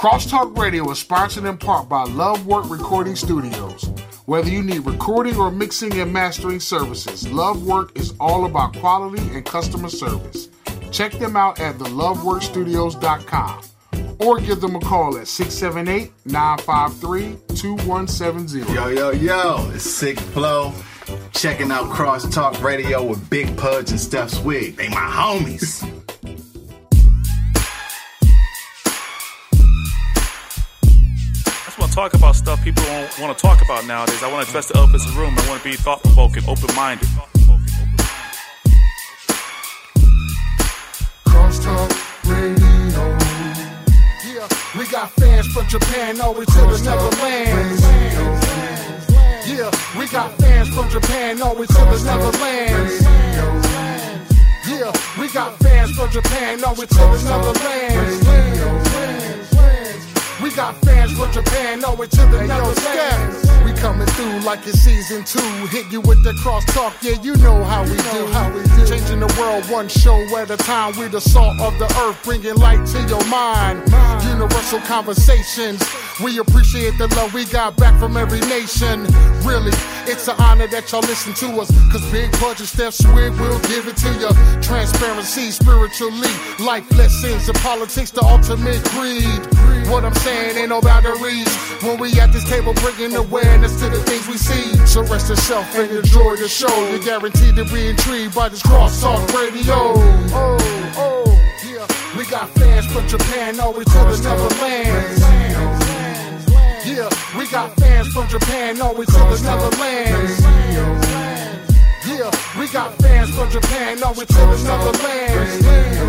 Crosstalk Radio is sponsored in part by Love Work Recording Studios. Whether you need recording or mixing and mastering services, Love Work is all about quality and customer service. Check them out at theloveworkstudios.com or give them a call at 678-953-2170. Yo, it's Sick Flow. Checking out Crosstalk Radio with Big Pudge and Steph Swig. They my homies. Talk about stuff people don't want to talk about nowadays. I want to address the elephants in the room. I want to be thought-provoking, open-minded. Crosstalk Radio. Yeah, we got fans from Japan all the way to the Netherlands. Yeah, we got fans from Japan all the way to the Netherlands. Yeah, we got fans from Japan all the way to the Netherlands. We got fans from Japan, all the way to the Netherlands. We coming through like it's season 2. Hit you with the crosstalk, yeah, you know how we do. Changing the world one show at a time. We the salt of the earth, bringing light to your mind. Universal conversations. We appreciate the love we got back from every nation. Really, it's an honor that y'all listen to us. Cause Big Pudge and Steph Swig will give it to you. Transparency, spiritually, life lessons, and politics, the ultimate creed. What I'm saying ain't no boundaries when we at this table bringing awareness to the things we see. So rest yourself and enjoy the show. You're guaranteed to be intrigued by this Crosstalk Radio. Yeah. We got fans from Japan all the way to the Netherlands. Yeah, we got fans from Japan all the way to the Netherlands. Yeah, we got fans from Japan all the way to the Netherlands.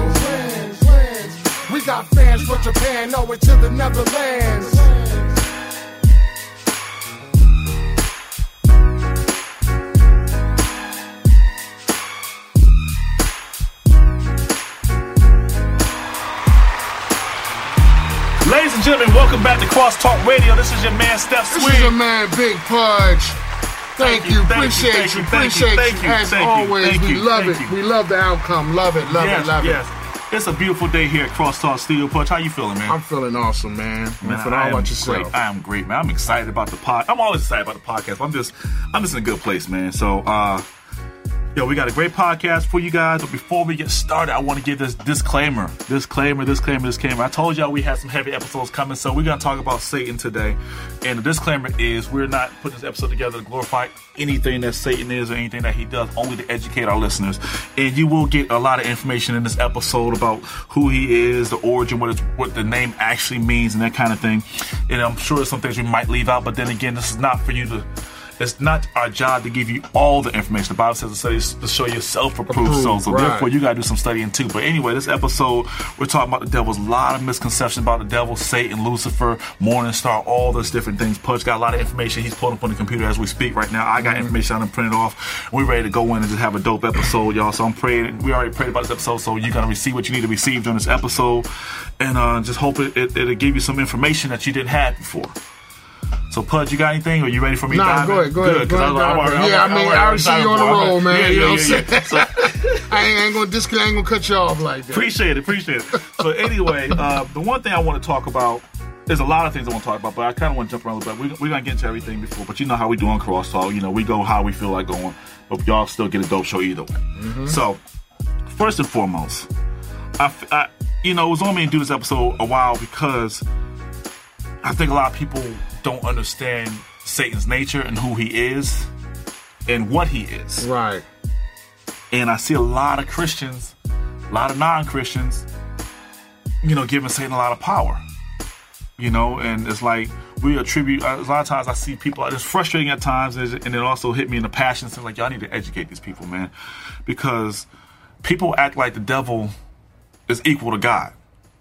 We got fans from Japan all the way to the Netherlands. Ladies and gentlemen, welcome back to Crosstalk Radio. This is your man, Steph Swig. This is your man, Big Pudge. Thank you. Appreciate you. As always, we love it. We love the outcome. Love it. Yes. It's a beautiful day here at Crosstalk Studio. Pudge, how you feeling, man? I'm feeling awesome, man. How about yourself? Great. I am great, man. I'm excited about the pod. I'm always excited about the podcast. I'm just in a good place, man. So, we got a great podcast for you guys. But before we get started, I want to give this disclaimer. I told y'all we had some heavy episodes coming, so we're going to talk about Satan today. And the disclaimer is we're not putting this episode together to glorify anything that Satan is or anything that he does, only to educate our listeners. And you will get a lot of information in this episode about who he is, the origin, what the name actually means, and that kind of thing. And I'm sure there's some things we might leave out, but then again, this is not for you to... It's not our job to give you all the information. The Bible says to show yourself approved. So therefore, you got to do some studying too. But anyway, this episode, we're talking about the devil. There's a lot of misconceptions about the devil, Satan, Lucifer, Morning Star, all those different things. Pudge got a lot of information. He's pulling up on the computer as we speak right now. I got information on him printed off. We're ready to go in and just have a dope episode, y'all. So I'm praying. We already prayed about this episode, so you're going to receive what you need to receive during this episode. And just hope it'll give you some information that you didn't have before. So, Pudge, you got anything? Or you ready for me to dive in? Go ahead. I already see you on the roll, man. You know what I'm saying? So, I ain't gonna cut you off like that. Appreciate it. So, anyway, the one thing I want to talk about, there's a lot of things I want to talk about, but I kind of want to jump around a little bit. We're going to get into everything before, but you know how we do on Crosstalk. You know, we go how we feel like going, but y'all still get a dope show either way. Mm-hmm. So, first and foremost, I it was on me to do this episode a while because I think a lot of people don't understand Satan's nature and who he is and what he is. Right. And I see a lot of Christians, a lot of non-Christians, giving Satan a lot of power. And it's like we attribute, a lot of times I see people, it's frustrating at times, and it also hit me in the passion, saying like, y'all need to educate these people, man. Because people act like the devil is equal to God.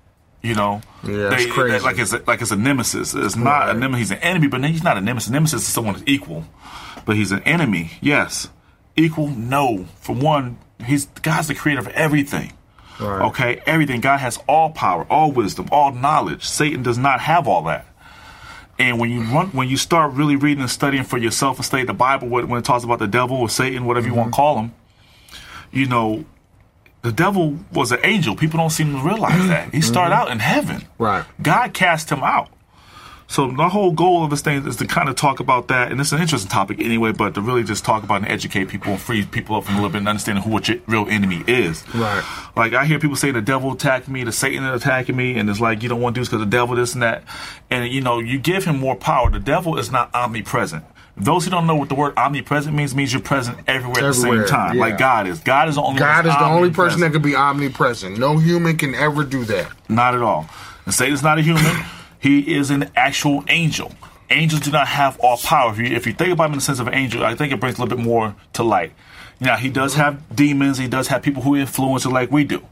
It's crazy. Like it's a nemesis. It's not a nemesis. He's an enemy, but he's not a nemesis. A nemesis is someone that's equal, but he's an enemy. Yes, equal. No, for one, God's the creator of everything. Right. Okay, everything. God has all power, all wisdom, all knowledge. Satan does not have all that. And when you start really reading and studying for yourself and study the Bible, when it talks about the devil or Satan, whatever you want to call him, the devil was an angel. People don't seem to realize that. He started out in heaven. Right. God cast him out. So the whole goal of this thing is to kind of talk about that, and it's an interesting topic anyway, but to really just talk about and educate people and free people up from a little bit and understanding what your real enemy is. Right. Like, I hear people say the devil attacked me, the Satan is attacking me, and it's like, you don't want to do this because the devil this and that. And, you know, you give him more power. The devil is not omnipresent. Those who don't know what the word omnipresent means you're present everywhere at the same time. Yeah. Like God is. God is the only person that can be omnipresent. No human can ever do that. Not at all. And Satan's not a human. He is an actual angel. Angels do not have all power. If you think about him in the sense of an angel, I think it brings a little bit more to light. Now, he does have demons. He does have people who influence it like we do.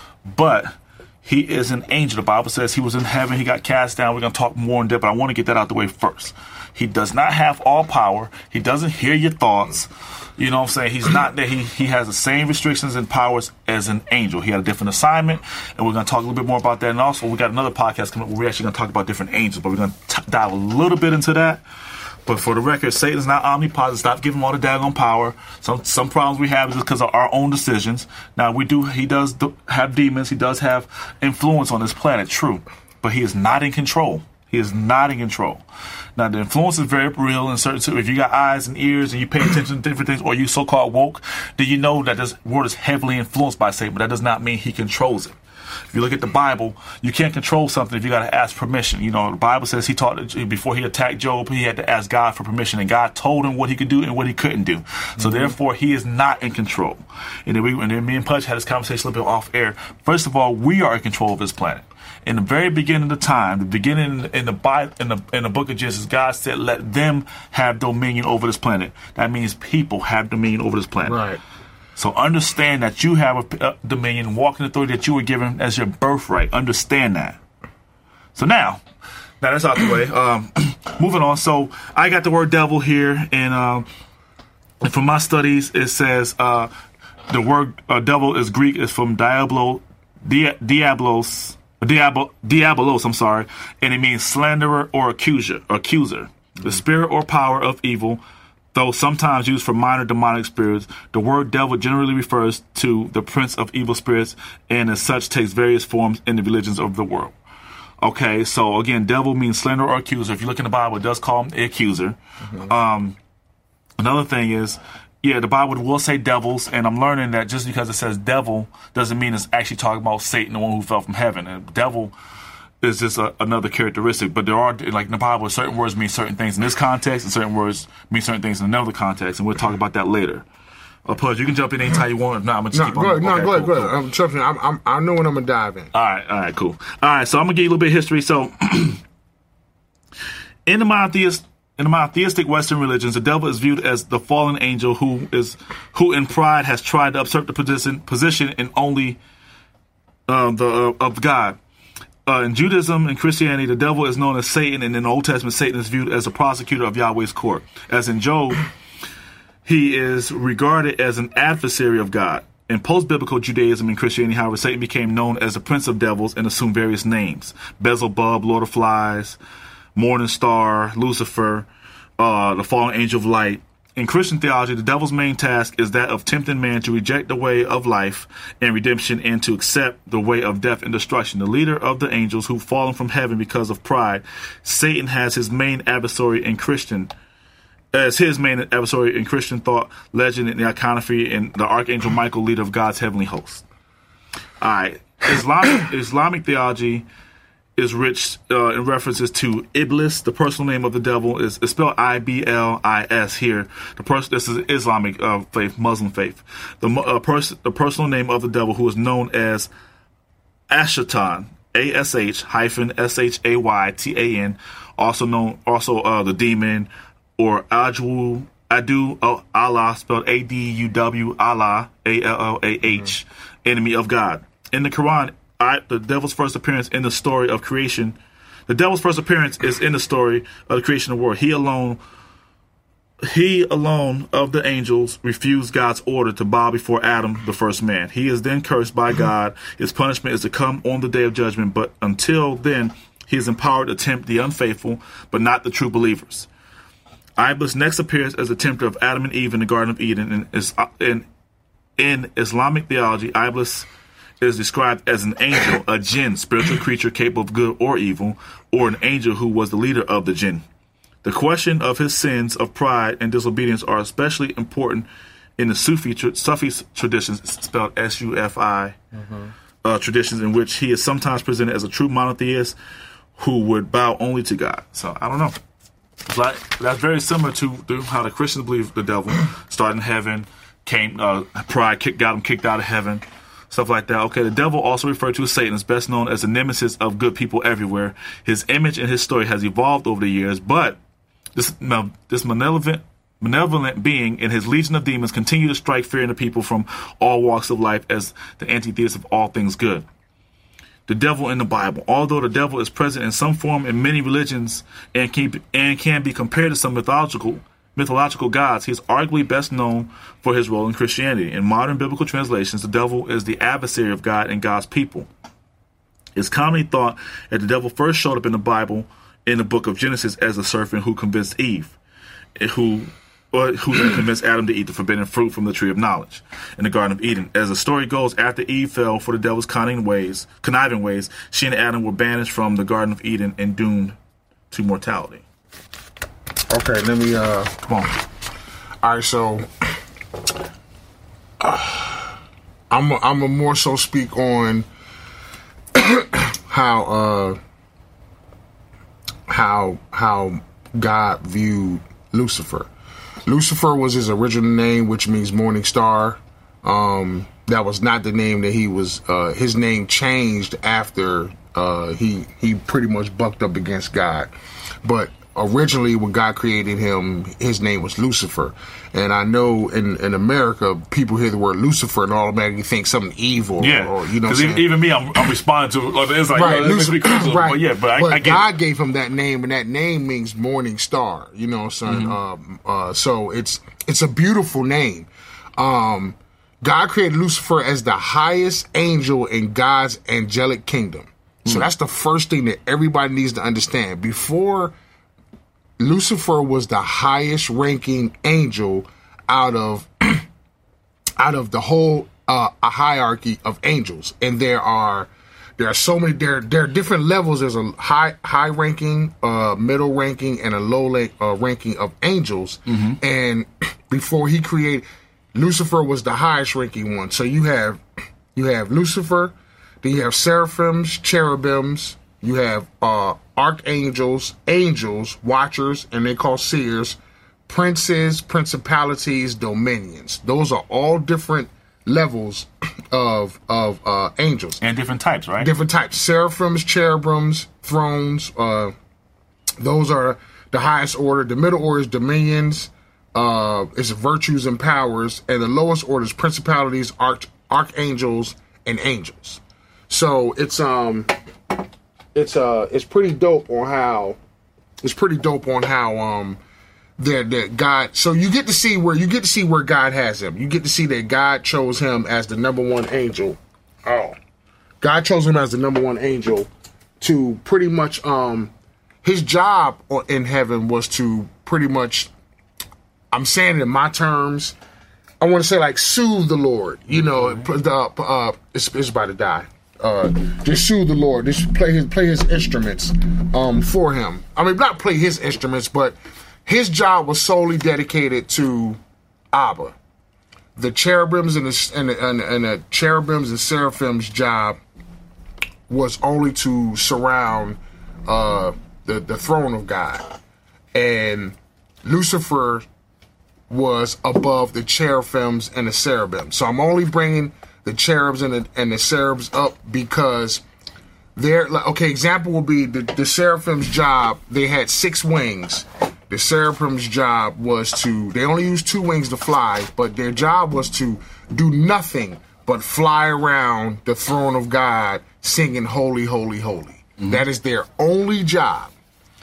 But he is an angel. The Bible says he was in heaven. He got cast down. We're going to talk more in depth, but I want to get that out the way first. He does not have all power. He doesn't hear your thoughts. You know what I'm saying? He's not there. He has the same restrictions and powers as an angel. He had a different assignment, and we're going to talk a little bit more about that. And also, we got another podcast coming up where we're actually going to talk about different angels, but we're going to dive a little bit into that. But for the record, Satan's not omnipotent. Stop giving him all the daggone power. Some problems we have is because of our own decisions. Now, he does have demons. He does have influence on this planet, true. But he is not in control. He is not in control. Now, the influence is very real in certain. If you got eyes and ears and you pay attention to different things, or you so-called woke, then you know that this world is heavily influenced by Satan. But that does not mean he controls it. If you look at the Bible, you can't control something if you got to ask permission. You know, the Bible says he taught before he attacked Job, he had to ask God for permission, and God told him what he could do and what he couldn't do. So therefore, he is not in control. And then me and Pudge had this conversation a little bit off air. First of all, we are in control of this planet. In the very beginning of the time, the beginning in the Bible, in the book of Genesis, God said, "Let them have dominion over this planet." That means people have dominion over this planet. Right. So understand that you have a dominion, walking authority that you were given as your birthright. Understand that. So now that's out the way. Moving on. So I got the word devil here, and from my studies, it says the word devil is Greek. Is from diabolos, I'm sorry, and it means slanderer or accuser. The spirit or power of evil. Though sometimes used for minor demonic spirits, the word devil generally refers to the prince of evil spirits, and as such takes various forms in the religions of the world. Okay, so again, devil means slanderer or accuser. If you look in the Bible, it does call him the accuser. Another thing is, the Bible will say devils, and I'm learning that just because it says devil doesn't mean it's actually talking about Satan, the one who fell from heaven. And devil is just another characteristic, but there are, like in the Bible, certain words mean certain things in this context, and certain words mean certain things in another context, and we'll talk about that later. Pudge, you can jump in anytime you want. If not, I'm gonna just keep on. Go ahead. Trust me, I know when I'm gonna dive in. All right, cool. All right, so I'm gonna give you a little bit of history. So, in the monotheistic Western religions, the devil is viewed as the fallen angel who in pride has tried to usurp the position and only of God. In Judaism and Christianity, the devil is known as Satan, and in the Old Testament, Satan is viewed as a prosecutor of Yahweh's court. As in Job, he is regarded as an adversary of God. In post-biblical Judaism and Christianity, however, Satan became known as the prince of devils and assumed various names: Beelzebub, Lord of Flies, Morning Star, Lucifer, the fallen angel of light. In Christian theology, the devil's main task is that of tempting man to reject the way of life and redemption and to accept the way of death and destruction. The leader of the angels who've fallen from heaven because of pride, Satan has his main adversary in Christian thought, legend, and the iconography, and the archangel Michael, leader of God's heavenly host. All right, Islamic theology is rich in references to Iblis. The personal name of the devil is spelled Iblis here. This is Islamic faith, Muslim faith. The personal name of the devil, who is known as Ashatan, ASH-SHAYTAN, also the demon, or Adu, Allah, spelled Aduw, Allah, Allah, enemy of God. In the Quran, the devil's first appearance in the story of creation. The devil's first appearance is in the story of the creation of the world. He alone of the angels refused God's order to bow before Adam, the first man. He is then cursed by God. His punishment is to come on the day of judgment, but until then, he is empowered to tempt the unfaithful, but not the true believers. Iblis next appears as the tempter of Adam and Eve in the Garden of Eden, and In Islamic theology, Iblis is described as an angel, a jinn, spiritual creature capable of good or evil, or an angel who was the leader of the jinn. The question of his sins of pride and disobedience are especially important in the Sufi traditions, spelled S-U-F-I, traditions in which he is sometimes presented as a true monotheist who would bow only to God. So, I don't know. But that's very similar to how the Christians believe the devil started in heaven, pride got him kicked out of heaven, stuff like that. Okay, the devil, also referred to as Satan, is best known as the nemesis of good people everywhere. His image and his story has evolved over the years, but this malevolent being and his legion of demons continue to strike fear into people from all walks of life as the antithesis of all things good. The devil in the Bible. Although the devil is present in some form in many religions and can be compared to some mythological gods, he is arguably best known for his role in Christianity. In modern biblical translations, the devil is the adversary of God and God's people. It's commonly thought that the devil first showed up in the Bible in the book of Genesis as a serpent who convinced Eve, who then convinced Adam to eat the forbidden fruit from the tree of knowledge in the Garden of Eden. As the story goes, after Eve fell for the devil's conniving ways, she and Adam were banished from the Garden of Eden and doomed to mortality. Okay, let me Come on. all right, so I'm a more so speak on how God viewed Lucifer. Lucifer was his original name, which means morning star. That was not the name that he was. His name changed after he pretty much bucked up against God. But originally, when God created him, his name was Lucifer. And I know in America, people hear the word Lucifer and automatically think something evil. Yeah, or, you know, because even me, I'm responding to it. It's like, right, Lucifer, right. But yeah, but I get God it. gave him that name, and that name means morning star. You know, son. So it's a beautiful name. God created Lucifer as the highest angel in God's angelic kingdom. So that's the first thing that everybody needs to understand. Before, Lucifer was the highest ranking angel out of the whole a hierarchy of angels, and there are so many. There are different levels. There's a high ranking, middle ranking, and a low ranking of angels. And before he created, Lucifer was the highest ranking one. So you have Lucifer, then you have seraphims, cherubims, you have archangels, angels, watchers, and they call seers, princes, principalities, dominions. Those are all different levels of angels. And different types, right? Different types. Seraphims, cherubims, thrones. Those are the highest order. The middle order is dominions. It's virtues and powers. And the lowest order is principalities, archangels, and angels. So it's pretty dope on how that God. So you get to see where God has him. You get to see that God chose him as the number one angel. God chose him as the number one angel to pretty much his job in heaven was to pretty much, I'm saying it in my terms, I want to say like soothe the Lord. You know, it's about to die. Just soothe the Lord. Just play his instruments for him. I mean, not play his instruments, but his job was solely dedicated to Abba. The cherubims and the cherubims and seraphims' job was only to surround the throne of God, and Lucifer was above the cherubims and the cherubims. So I'm only bringing the cherubs and the cherubs up because they're like, okay, example will be the seraphim's job. They had 6 wings. The seraphim's job was they only used 2 wings to fly, but their job was to do nothing but fly around the throne of God singing holy, holy, holy. That is their only job.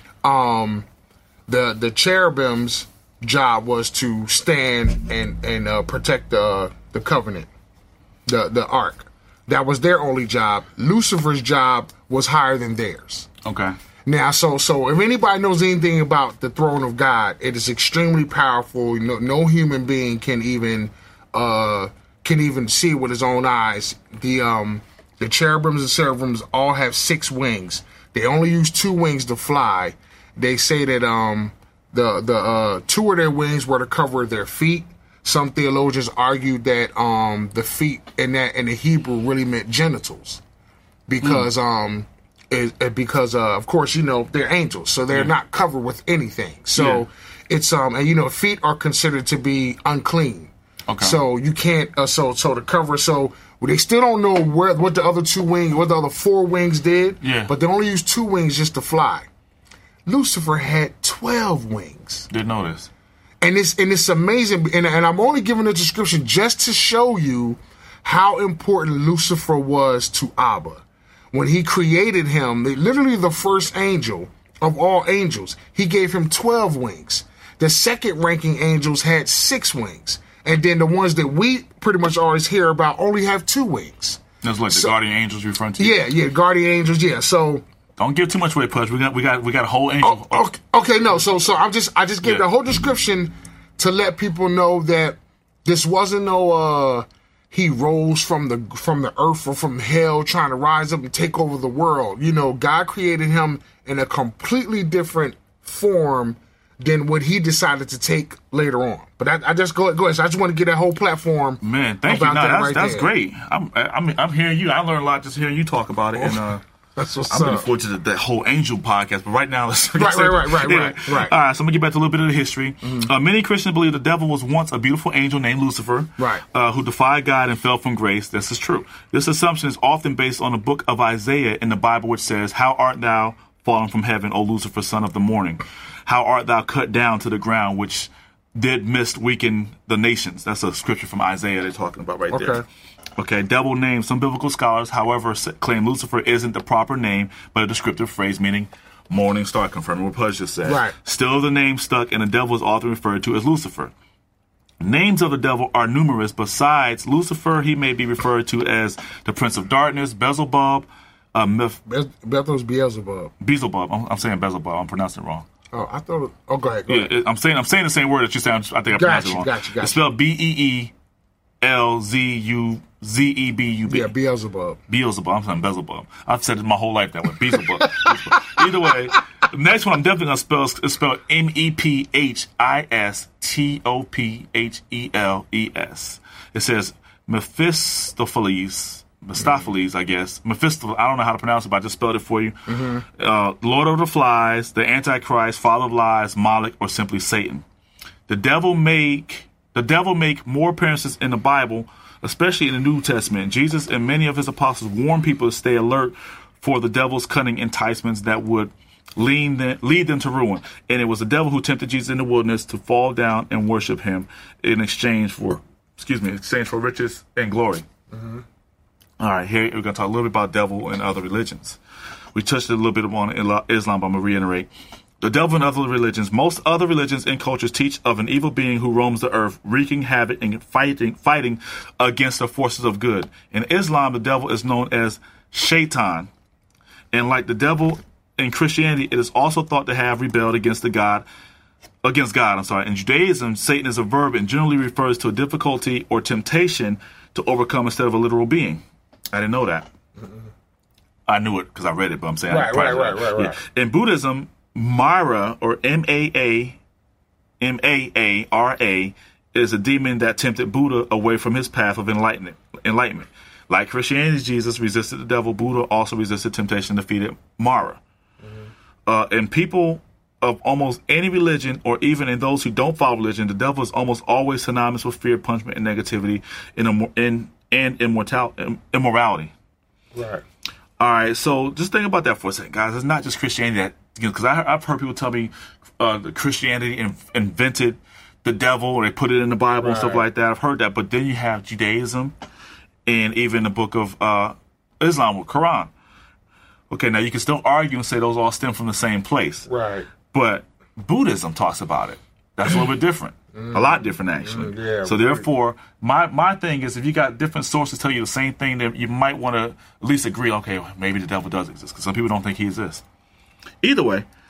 The cherubim's job was to stand and protect the covenant. The ark. That was their only job. Lucifer's job was higher than theirs. Okay. Now, so if anybody knows anything about the throne of God, it is extremely powerful. No human being can even can even see with his own eyes. The cherubims and seraphims all have 6 wings. They only use 2 wings to fly. They say that the 2 of their wings were to cover their feet. Some theologians argued that the feet in the Hebrew really meant genitals, because of course they're angels, so they're not covered with anything. So it's and feet are considered to be unclean. Okay. So you can't so to cover they still don't know what the other 4 wings did. Yeah. But they only used 2 wings just to fly. Lucifer had 12 wings. Didn't know this. And it's amazing. And I'm only giving the description just to show you how important Lucifer was to Abba. When he created him, literally the first angel of all angels, he gave him 12 wings. The second ranking angels had 6 wings. And then the ones that we pretty much always hear about only have 2 wings. That's like the guardian angels you're referring to? Yeah, guardian angels, yeah. So don't give too much away, Pudge. We got a whole angel. Okay, no. So I just gave the whole description to let people know that this wasn't no he rose from the earth or from hell trying to rise up and take over the world. God created him in a completely different form than what he decided to take later on. But I just go ahead. So I just want to get that whole platform. Man, thank you. No, that's great. I'm hearing you. I learned a lot just hearing you talk about it. And that's what's I'm looking forward to that whole angel podcast. But right now, let's right. All right, so I'm gonna get back to a little bit of the history. Mm-hmm. Many Christians believe the devil was once a beautiful angel named Lucifer, who defied God and fell from grace. This is true. This assumption is often based on the book of Isaiah in the Bible, which says, "How art thou fallen from heaven, O Lucifer, son of the morning? How art thou cut down to the ground, which did mist weaken the nations?" That's a scripture from Isaiah they're talking about there. Okay, devil name. Some biblical scholars, however, claim Lucifer isn't the proper name, but a descriptive phrase meaning morning star, confirming what Pudge just said. Right. Still, the name stuck, and the devil is often referred to as Lucifer. Names of the devil are numerous. Besides Lucifer, he may be referred to as the Prince of Darkness, Beelzebub. Beelzebub. Beelzebub. I'm saying Beelzebub. I'm pronouncing it wrong. Oh, I thought. Go ahead. Yeah, I'm saying the same word that you said. I think I pronounced it wrong. Gotcha. It's spelled Beelzebub. Yeah, Beelzebub. Beelzebub. I'm saying Beelzebub. I've said it my whole life that way. Beelzebub. Either way, the next one I'm definitely gonna spell is spelled Mephistopheles. It says Mephistopheles, I guess. Mephistopheles. I don't know how to pronounce it, but I just spelled it for you. Mm-hmm. Lord of the Flies, the Antichrist, Father of Lies, Moloch, or simply Satan. The devil make more appearances in the Bible, especially in the New Testament. Jesus and many of his apostles warned people to stay alert for the devil's cunning enticements that would lead them to ruin. And it was the devil who tempted Jesus in the wilderness to fall down and worship him in exchange for riches and glory. Mm-hmm. All right, here we're going to talk a little bit about devil and other religions. We touched a little bit on Islam, but I'm going to reiterate. The devil and other religions. Most other religions and cultures teach of an evil being who roams the earth, wreaking havoc and fighting against the forces of good. In Islam, the devil is known as Shaitan. And like the devil in Christianity, it is also thought to have rebelled against God. In Judaism, Satan is a verb and generally refers to a difficulty or temptation to overcome instead of a literal being. I didn't know that. I knew it because I read it, but I'm saying right. Yeah. In Buddhism, Mara, or M-A-A-R-A, is a demon that tempted Buddha away from his path of enlightenment. Like Christianity, Jesus resisted the devil. Buddha also resisted temptation and defeated Mara. Mm-hmm. And people of almost any religion, or even in those who don't follow religion, the devil is almost always synonymous with fear, punishment, and negativity, and immorality. Right. All right, so just think about that for a second, guys. It's not just Christianity that, because I've heard people tell me that Christianity invented the devil, or they put it in the Bible and stuff like that. I've heard that, but then you have Judaism and even the book of Islam, or Quran. Okay, now you can still argue and say those all stem from the same place. Right. But Buddhism talks about it. That's a little bit different. A lot different, actually. Yeah, so therefore, my thing is, if you got different sources tell you the same thing, then you might want to at least agree, okay, maybe the devil does exist, because some people don't think he exists. Either way,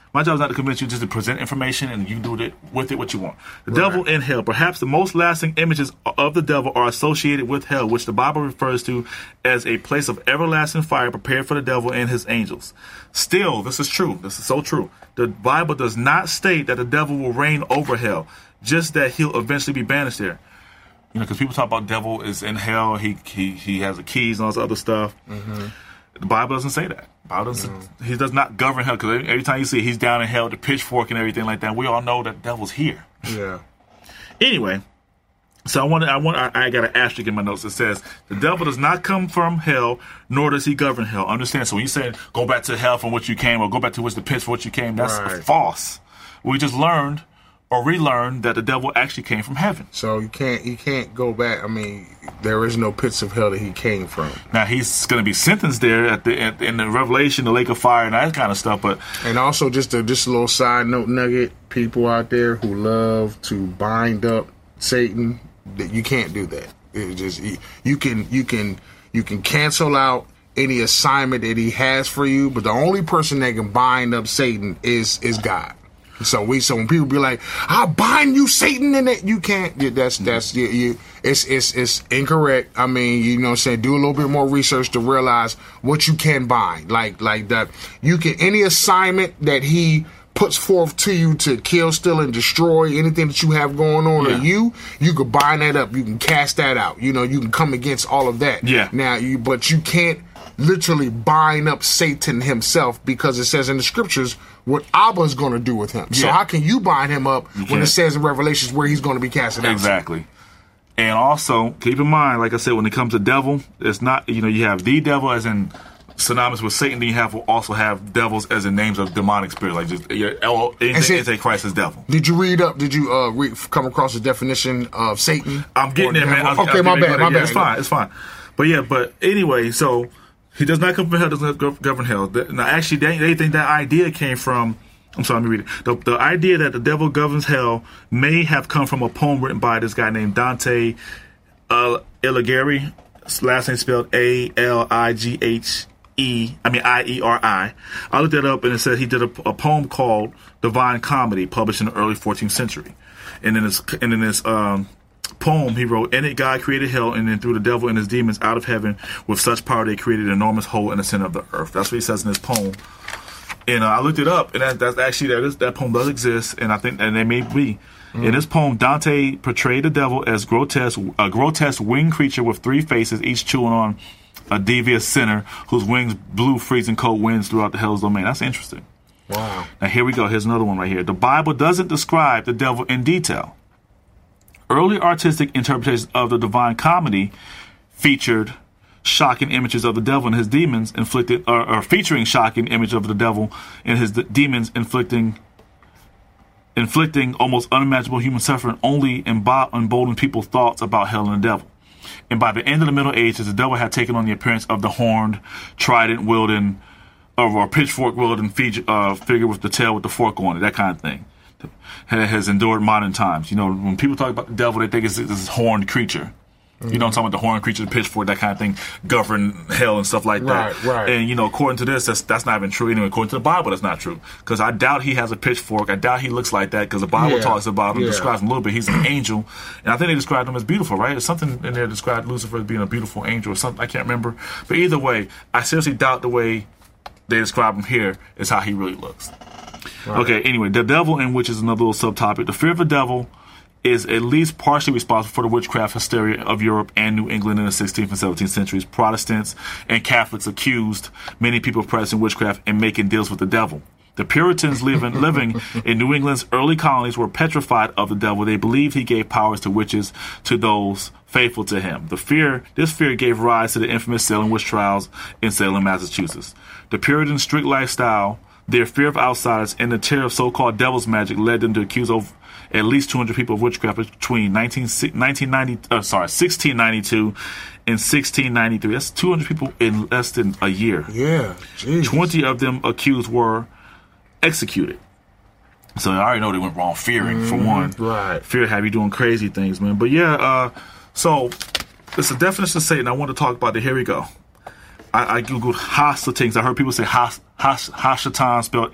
My job is not to convince you, just to present information, and you can do with it what you want. The devil in hell. Perhaps the most lasting images of the devil are associated with hell, which the Bible refers to as a place of everlasting fire prepared for the devil and his angels. Still, this is true. This is so true. The Bible does not state that the devil will reign over hell, just that he'll eventually be banished there. You know, because people talk about devil is in hell. He has the keys and all this other stuff. Mm-hmm. The Bible doesn't say that. The Bible doesn't. He does not govern hell, because every time you see it, he's down in hell with the pitchfork and everything like that. We all know that the devil's here. Yeah. Anyway, so I got an asterisk in my notes that says the devil does not come from hell, nor does he govern hell. Understand? So when you say go back to hell from which you came, or go back to which the pits from which you came, that's false. We just learned or relearned that the devil actually came from heaven. So you can't go back. I mean, there is no pits of hell that he came from. Now he's going to be sentenced there in the Revelation, the lake of fire, and that kind of stuff. But also just a little side note nugget: people out there who love to bind up Satan, that you can't do that. It just you can cancel out any assignment that he has for you, but the only person that can bind up Satan is God. So when people be like, "I bind you, Satan," in it, you can't. It's incorrect. I mean, you know what I'm saying? Do a little bit more research to realize what you can bind. Like that, you can, any assignment that he puts forth to you to kill, steal, and destroy anything that you have going on, or you can bind that up. You can cast that out. You know, you can come against all of that. Yeah. Now, but you can't literally bind up Satan himself, because it says in the scriptures what Abba is going to do with him. So how can you bind him up when it says in Revelations where he's going to be casted out? Exactly. And also, keep in mind, like I said, when it comes to devil, it's not, you have the devil as in synonymous with Satan, then you also have devils as in names of demonic spirits, like just Antichrist is devil. Did you read up? Did you come across the definition of Satan? I'm getting there, man. My bad. It's fine. But anyway, so he does not come from hell, does not govern hell. Now, actually, they think that idea came from, I'm sorry, let me read it. The idea that the devil governs hell may have come from a poem written by this guy named Dante Alighieri. Last name spelled Alighieri. I looked that up, and it said he did a poem called Divine Comedy, published in the early 14th century. And in this poem, he wrote, "In it, God created hell, and then threw the devil and his demons out of heaven. With such power, they created an enormous hole in the center of the earth." That's what he says in this poem. And I looked it up, and that's actually that poem does exist, and I think, and they may be. In this poem, Dante portrayed the devil as a grotesque winged creature with three faces, each chewing on a devious sinner whose wings blew freezing cold winds throughout the hell's domain. That's interesting. Wow. Now here we go. Here's another one right here. The Bible doesn't describe the devil in detail. Early artistic interpretations of the Divine Comedy featured shocking images of the devil and his demons featuring shocking image of the devil and his demons inflicting almost unimaginable human suffering, only embolden people's thoughts about hell and the devil. And by the end of the Middle Ages, the devil had taken on the appearance of the horned, trident-wielding, or pitchfork-wielding figure with the tail with the fork on it, that kind of thing. Has endured modern times. When people talk about the devil, they think it's this horned creature. Mm-hmm. I'm talking about the horned creature, the pitchfork, that kind of thing, govern hell and stuff like that. Right. And, according to this, that's not even true. Anyway, according to the Bible, that's not true. Because I doubt he has a pitchfork. I doubt he looks like that, because the Bible talks about him, describes him a little bit. He's an angel. And I think they described him as beautiful, right? There's something in there that described Lucifer as being a beautiful angel or something. I can't remember. But either way, I seriously doubt the way they describe him here is how he really looks. Right. Okay, anyway, the devil, in which is another little subtopic. The fear of the devil is at least partially responsible for the witchcraft hysteria of Europe and New England in the 16th and 17th centuries. Protestants and Catholics accused many people of practicing witchcraft and making deals with the devil. The Puritans living in New England's early colonies were petrified of the devil. They believed he gave powers to witches to those faithful to him. This fear gave rise to the infamous Salem witch trials in Salem, Massachusetts. The Puritan strict lifestyle, their fear of outsiders, and the terror of so-called devil's magic led them to accuse at least 200 people of witchcraft between 1692 and 1693. That's 200 people in less than a year. Yeah, geez. 20 of them accused were executed. So I already know they went wrong. Fearing, for one. Right. Fear have you doing crazy things, man. But so it's a definition of Satan. I want to talk about it. Here we go. I Googled hostile things. I heard people say Hashatan, spelled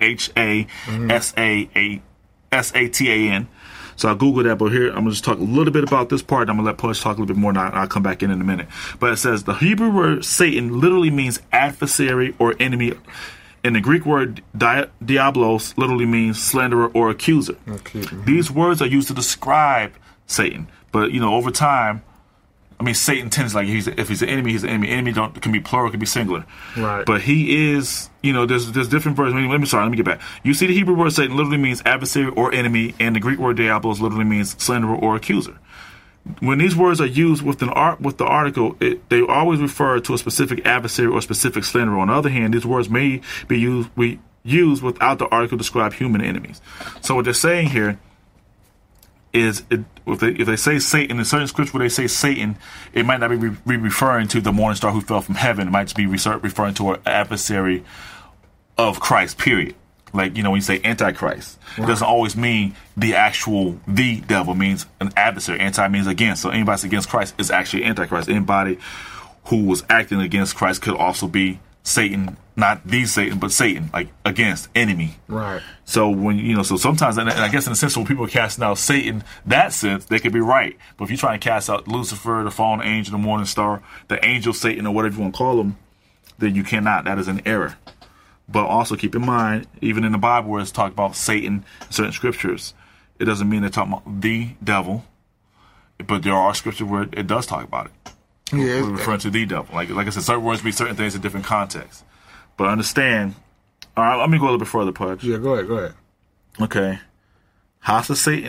Hasasatan. So I Googled that, but here I'm going to just talk a little bit about this part. I'm going to let Pudge talk a little bit more, and I'll come back in a minute. But it says the Hebrew word Satan literally means adversary or enemy. And the Greek word diablos literally means slanderer or accuser. Okay. These words are used to describe Satan. But, over time, Satan tends like if he's an enemy, he's an enemy. Enemy can be plural, can be singular. Right. But he is, there's different words. Let me get back. You see, the Hebrew word Satan literally means adversary or enemy, and the Greek word diablos literally means slanderer or accuser. When these words are used with the article, they always refer to a specific adversary or specific slanderer. On the other hand, these words may be used without the article to describe human enemies. So what they're saying here is if they say Satan, in certain scripture where they say Satan, it might not be referring to the morning star who fell from heaven. It might just be referring to an adversary of Christ, period. Like, when you say Antichrist, it doesn't always mean the devil. It means an adversary. Anti means against. So anybody that's against Christ is actually Antichrist. Anybody who was acting against Christ could also be Satan, not the Satan, but Satan, like against, enemy. Right. So when, so sometimes, and I guess in a sense, when people are casting out Satan, that sense, they could be right. But if you try to cast out Lucifer, the fallen angel, the morning star, the angel Satan, or whatever you want to call them, then you cannot. That is an error. But also keep in mind, even in the Bible where it's talked about Satan in certain scriptures, it doesn't mean they're talking about the devil. But there are scriptures where it does talk about it. Yeah, we're referring to the devil. Like I said, certain words mean certain things in different contexts. But understand, all right, let me go a little bit further, Pudge. Yeah, go ahead. Okay. Hasatan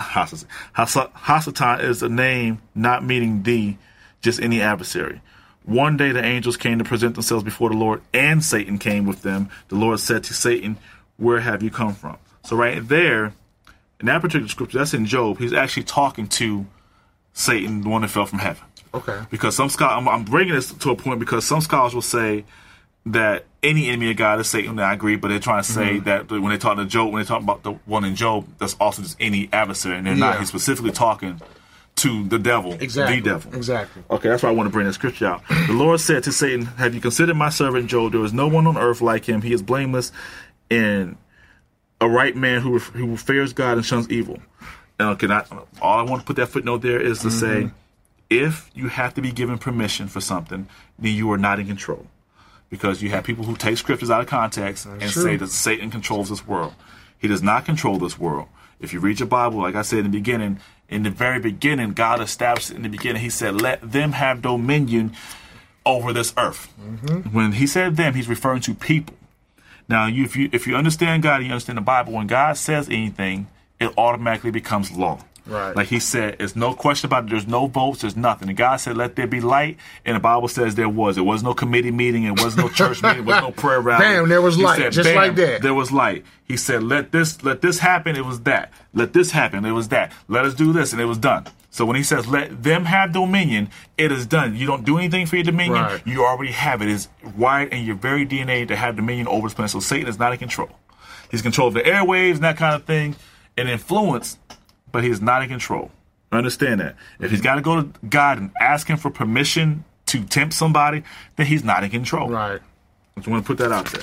is a name not meaning just any adversary. One day the angels came to present themselves before the Lord, and Satan came with them. The Lord said to Satan, "Where have you come from?" So right there, in that particular scripture, that's in Job, he's actually talking to Satan, the one that fell from heaven. Okay. Because some scholars, I'm bringing this to a point because some scholars will say that any enemy of God is Satan. And I agree, but they're trying to say that when they talk to Job, when they talk about the one in Job, that's also just any adversary, and they're not. He's specifically talking to the devil, the devil. Exactly. Okay, that's why I want to bring that scripture out. The Lord said to Satan, "Have you considered my servant Job? There is no one on earth like him. He is blameless and a right man who fears God and shuns evil." And all I want to put that footnote there is to say, if you have to be given permission for something, then you are not in control. Because you have people who take scriptures out of context say that Satan controls this world. He does not control this world. If you read your Bible, like I said in the beginning, in the very beginning, God established it in the beginning. He said, "Let them have dominion over this earth." When he said them, he's referring to people. Now, if you understand God and you understand the Bible, when God says anything, it automatically becomes law. Right. Like he said, there's no question about it. There's no votes. There's nothing. And God said, "Let there be light." And the Bible says there was. It was no committee meeting. It was no church meeting. It was no prayer rally. Bam, there was light. Said, just like that. There was light. He said, let this happen. It was that. Let this happen. It was that. Let us do this. And it was done. So when he says, "Let them have dominion," it is done. You don't do anything for your dominion. Right. You already have it. It's wired in your very DNA to have dominion over this planet. So Satan is not in control. He's in control of the airwaves and that kind of thing and influence, but he's not in control. Understand that. If he's got to go to God and ask him for permission to tempt somebody, then he's not in control. Right. I just want to put that out there.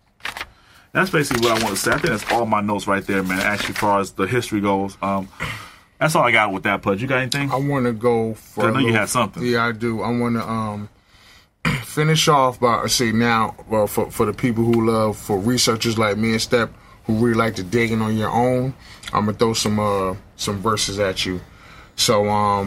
That's basically what I want to say. I think that's all my notes right there, man. Actually, as far as the history goes, that's all I got with that, Pudge. You got anything? I want to go for. I know you had something. Yeah, I do. I want to finish off by for the people who love, for researchers like me and Step who really like to dig in on your own. I'm gonna throw some verses at you. So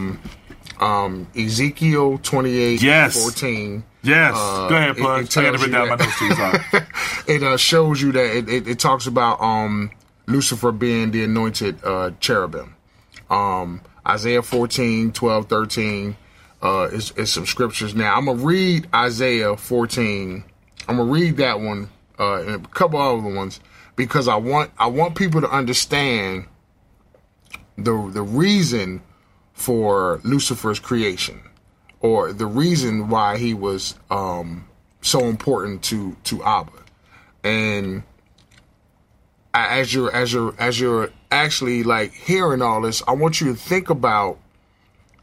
Ezekiel 28:14. Yes. Go ahead, Pudge. I got to write down my notes too. Sorry. It shows you that it talks about Lucifer being the anointed cherubim. Isaiah 14:12-13 is some scriptures. Now I'm gonna read Isaiah 14. I'm gonna read that one and a couple other ones because I want people to understand the reason for Lucifer's creation, or the reason why he was so important to Abba. And as you're actually like hearing all this, I want you to think about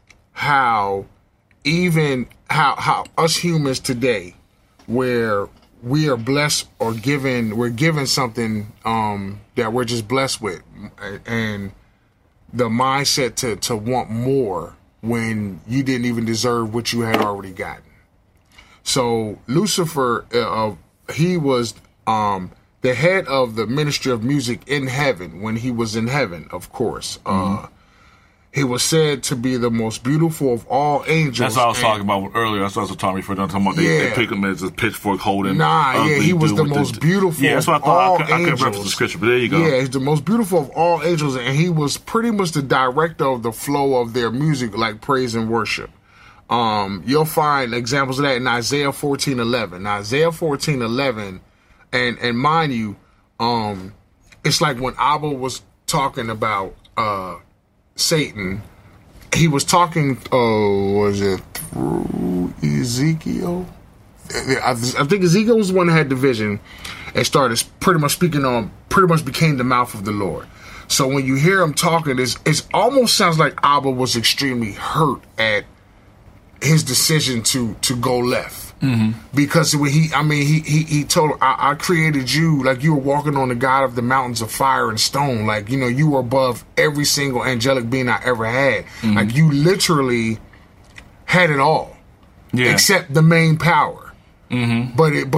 how us humans today, where we are blessed or we're given something that we're just blessed with, and the mindset to want more when you didn't even deserve what you had already gotten. So Lucifer, he was the head of the Ministry of Music in heaven when he was in heaven, of course. He was said to be the most beautiful of all angels. That's what I was talking about earlier. That's what I was talking about. They pick him as a pitchfork holding. He was the most beautiful. Yeah, that's what I thought. I couldn't reference the scripture, but there you go. Yeah, he's the most beautiful of all angels, and he was pretty much the director of the flow of their music, like praise and worship. You'll find examples of that in Isaiah 14:11. Now, Isaiah 14:11, and mind you, it's like when Abba was talking about Satan, he was talking, was it through Ezekiel? I think Ezekiel was the one that had the vision and started pretty much became the mouth of the Lord. So when you hear him talking, it almost sounds like Abba was extremely hurt at his decision to go left. Because when he told, I created you like you were walking on the God of the mountains of fire and stone. Like, you were above every single angelic being I ever had. Like, you literally had it all, except the main power. But he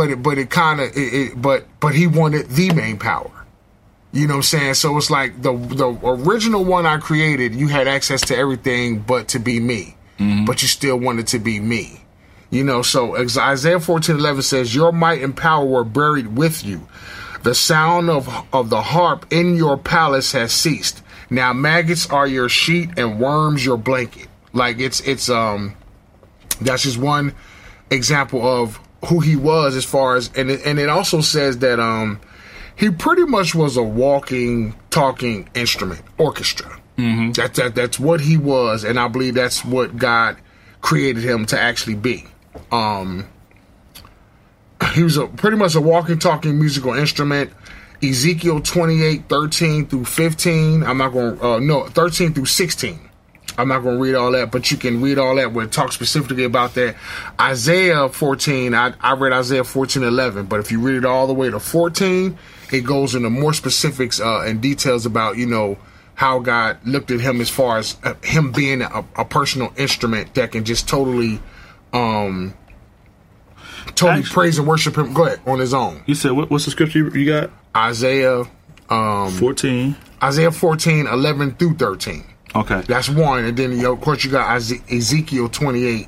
wanted the main power. You know what I'm saying? So it's like the original one I created, you had access to everything but to be me. But you still wanted to be me. So Isaiah 14:11 says, your might and power were buried with you. The sound of the harp in your palace has ceased. Now maggots are your sheet and worms your blanket. Like that's just one example of who he was as far as, and it also says that he pretty much was a walking, talking instrument, orchestra. That's what he was, and I believe that's what God created him to actually be. He was pretty much a walking, talking musical instrument. Ezekiel 28:13 through 15. I'm not going to 13 through 16. I'm not going to read all that, but you can read all that where it talks specifically about that. Isaiah 14, I read Isaiah 14:11, but if you read it all the way to 14, it goes into more specifics and details about, how God looked at him as far as him being a personal instrument that can just totally praise and worship him. Go ahead, on his own. You said, what's the scripture you got? Isaiah 14. Isaiah 14:11 through 13. Okay. That's one. And then, of course, you got Ezekiel 28.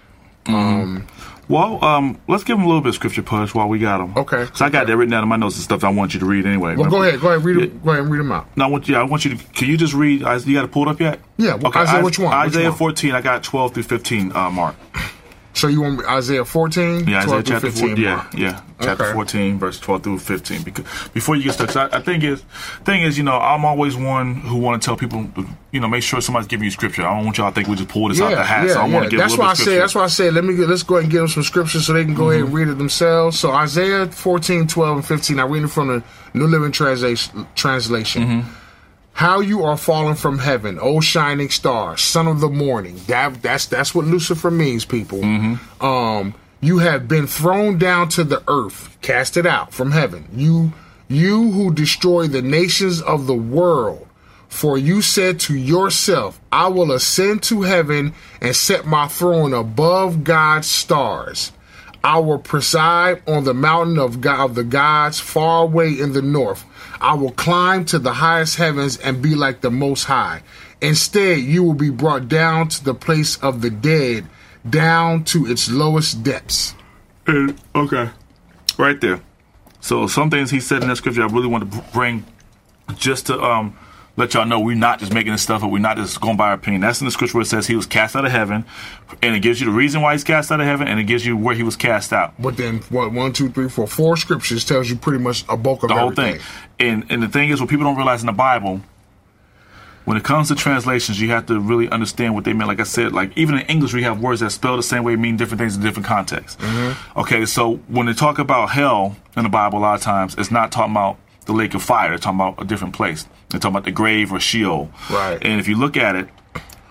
Let's give him a little bit of scripture push while we got him. Okay. So I got that written down in my notes and stuff I want you to read anyway. Well, go ahead, read Go ahead and read them out. No, I want you to, can you just read, you got it pulled up yet? Yeah. Okay. Isaiah, which one? Isaiah 14, I got 12 through 15, Mark. So you want Isaiah 14? Yeah, Isaiah chapter 15, 14. Chapter 14, verse 12 through 15. Because before you get stuck, I think I'm always one who want to tell people, make sure somebody's giving you scripture. I don't want y'all to think we just pull this out the hat. So I want to give that's a little bit of scripture. That's why I said let's go ahead and give them some scripture so they can go ahead and read it themselves. So Isaiah 14, 12, and 15. I read it from the New Living Translation. How you are fallen from heaven, O shining star, son of the morning. That's what Lucifer means, people. You have been thrown down to the earth, casted out from heaven. You who destroy the nations of the world. For you said to yourself, I will ascend to heaven and set my throne above God's stars. I will preside on the mountain of the gods far away in the north. I will climb to the highest heavens and be like the Most High. Instead, you will be brought down to the place of the dead, down to its lowest depths. Okay. Right there. So some things he said in that scripture I really want to bring just to let y'all know we're not just making this stuff up. We're not just going by our opinion. That's in the scripture where it says he was cast out of heaven, and it gives you the reason why he's cast out of heaven, and it gives you where he was cast out. But then, 1, 2, 3, 4, 4 scriptures tells you pretty much a bulk of the whole everything. thing. And the thing is, what people don't realize in the Bible, when it comes to translations, you have to really understand what they mean. Like I said, like even in English, we have words that spell the same way, mean different things in different contexts. Okay, so when they talk about hell in the Bible, a lot of times, it's not talking about the lake of fire. They're talking about a different place. They're talking about the grave or Sheol. Right. And if you look at it,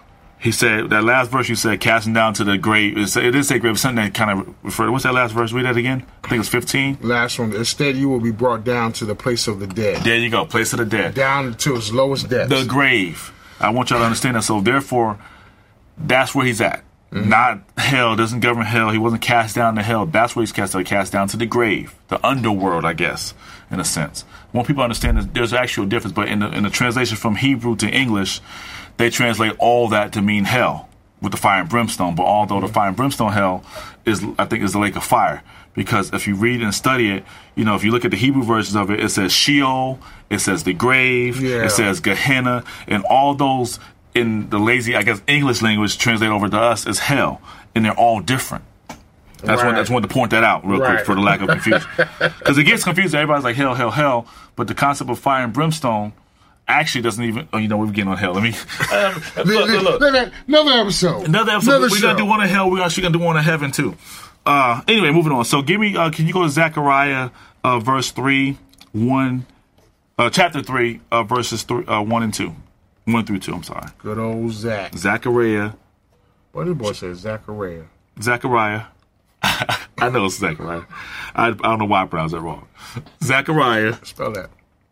He said, that last verse you said, casting down to the grave. It did say grave, something that kind of referred. What's that last verse? Read that again. I think it's 15. Last one. Instead, you will be brought down to the place of the dead. There you go, place of the dead. Down to its lowest depths. The grave. I want y'all to understand that. So therefore, that's where he's at. Not hell. Doesn't govern hell. He wasn't cast down to hell. That's where he's cast down to the grave, the underworld, I guess, in a sense. I want people to understand that there's actual difference. But in the translation from Hebrew to English, they translate all that to mean hell with the fire and brimstone. But although the fire and brimstone hell is the lake of fire. Because if you read and study it, if you look at the Hebrew versions of it, it says Sheol, it says the grave, it says Gehenna, and all those in the lazy, I guess, English language translate over to us as hell. And they're all different. That's one to point that out real quick for the lack of confusion. Because it gets confusing. Everybody's like hell, hell, hell. But the concept of fire and brimstone actually doesn't even. We're getting on hell. Let me look. Another episode. We're gonna do one in hell. We're actually gonna do one in heaven too. Anyway, moving on. So give me. Can you go to Zechariah verse 3, 1, chapter 3, verses 1 and 2, 1 through 2. I'm sorry. Good old Zach. Zechariah. What did the boy say? Zechariah. Zechariah. I know it's Zechariah. I don't know why I pronounced that wrong. Zechariah. Spell that.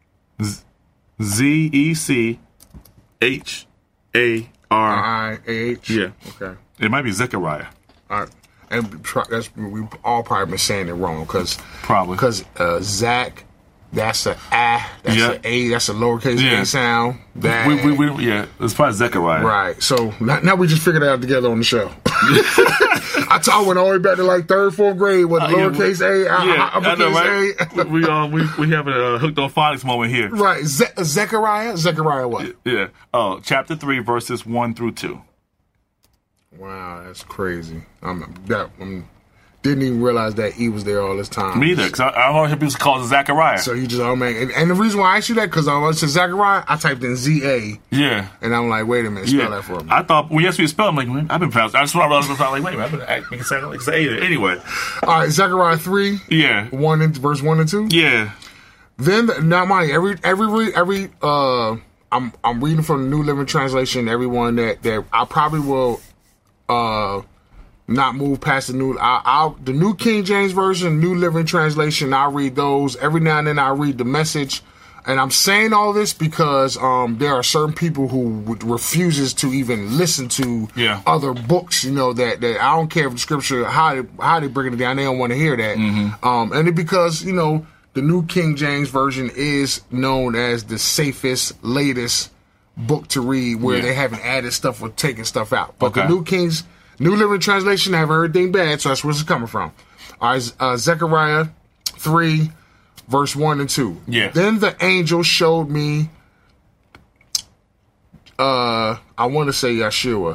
Zechariah. I-H. Yeah. Okay. It might be Zechariah. All right. And we all probably been saying it wrong because Zach, that's a that's an A, that's a lowercase a sound. That it's probably Zechariah. Right. So now we just figured it out together on the show. I went all the way back to like 3rd, 4th grade with lowercase a, uppercase A. We have a hooked on phonics moment here. Right. Zechariah what? Yeah. Oh, chapter 3, verses 1 through 2. Wow, that's crazy. Didn't even realize that E was there all this time. Me either, because I don't hear people call it Zechariah. So you just, and the reason why I asked you that, because I was to Zechariah, I typed in Z-A. Yeah. And I'm like, wait a minute, spell that for me. I thought, you asked me to spell, I'm like, I've been pronouncing. I just want to realize, like, wait a minute, I've been acting like it's A. Anyway. All right, Zechariah 3. Yeah. Verse 1 and 2. Yeah. Then, now mind you, I'm reading from the New Living Translation, everyone that I probably will, not move past the the New King James Version, New Living Translation. I'll read those every now and then. I read the Message, and I'm saying all this because there are certain people who refuses to even listen to other books. That I don't care if the scripture how they bring it down. They don't want to hear that, and it because the New King James Version is known as the safest, latest book to read, where they haven't added stuff or taken stuff out. But the New Living Translation have everything bad, so that's where it's coming from. All right, Zechariah 3, verse 1 and 2. Yeah. Then the angel showed me, I want to say Jeshua,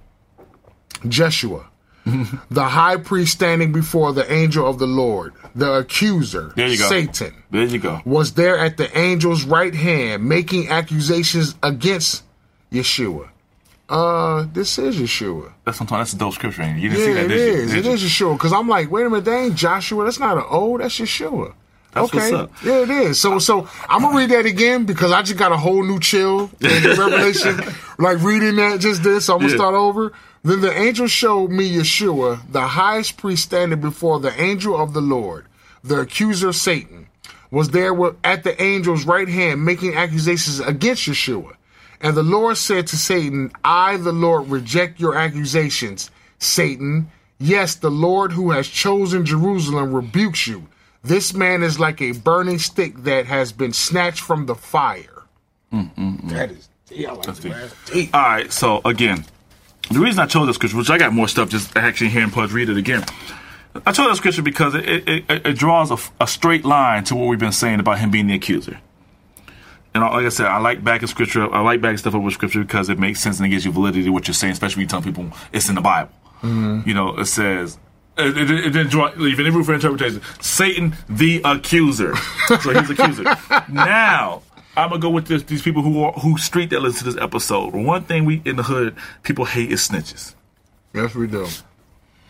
the high priest standing before the angel of the Lord, the accuser, Satan. There you go. Was there at the angel's right hand, making accusations against Yeshua. This is Yeshua. That's a dope scripture, ain't it? You didn't see that, did you? It is Yeshua. Because I'm like, wait a minute, that ain't Joshua. That's not an O. That's Yeshua. That's what's up. Yeah, it is. So I'm going to read that again because I just got a whole new chill in Revelation. Like reading that just this. So I'm going to start over. Then the angel showed me Yeshua, the highest priest standing before the angel of the Lord, the accuser Satan, was there at the angel's right hand making accusations against Yeshua. And the Lord said to Satan, I, the Lord, reject your accusations, Satan. Yes, the Lord who has chosen Jerusalem rebukes you. This man is like a burning stick that has been snatched from the fire. That is deep. All right, so again, the reason I chose this scripture, which I got more stuff just actually hearing Pudge read it again. I chose this scripture because it draws a straight line to what we've been saying about him being the accuser. And like I said, I like backing scripture. I like backing stuff up with scripture because it makes sense and it gives you validity to what you're saying, especially when you tell people it's in the Bible. Mm-hmm. You know, it says, it didn't draw, leave any room for interpretation. Satan, the accuser. So he's the accuser. Now, I'm going to go with these people who street that listen to this episode. One thing we in the hood, people hate is snitches. Yes, we do.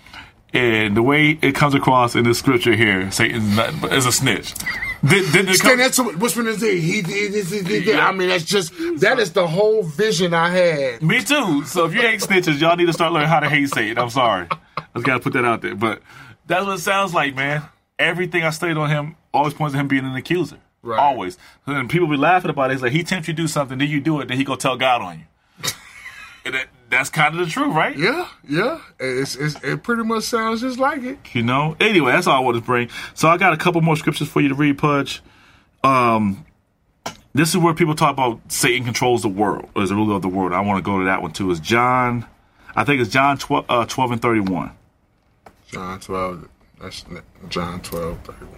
And the way it comes across in this scripture here, Satan is a snitch. That's what's been his name. I mean, that is the whole vision I had. Me too. So if you hate snitches, y'all need to start learning how to hate Satan. I'm sorry. I just got to put that out there. But that's what it sounds like, man. Everything I studied on him always points to him being an accuser. Right. Always. And people be laughing about it. It's like, he tempts you to do something, then you do it, then he go tell God on you. And that's kind of the truth, right? Yeah. It pretty much sounds just like it. You know? Anyway, that's all I wanted to bring. So I got a couple more scriptures for you to read, Pudge. This is where people talk about Satan controls the world, or is the ruler of the world. I want to go to that one, too. It's John 12 and 31. John 12. That's John 12, 31.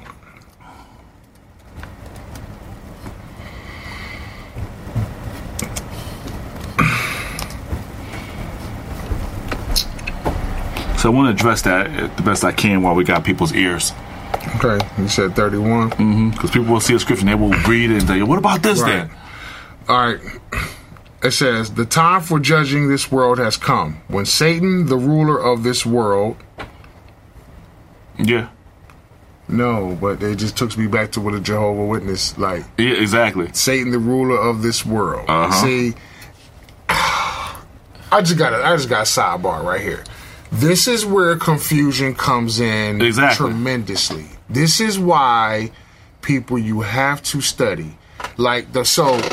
So I want to address that the best I can while we got people's ears. Okay, you said 31? Mm-hmm, because people will see a scripture and they will read it and say, what about this then? All right. It says, the time for judging this world has come, when Satan, the ruler of this world... Yeah. No, but it just took me back to what a Jehovah's Witness, like... Yeah, exactly. Satan, the ruler of this world. See, I just got a sidebar right here. This is where confusion comes in tremendously. This is why, people, you have to study. Like me and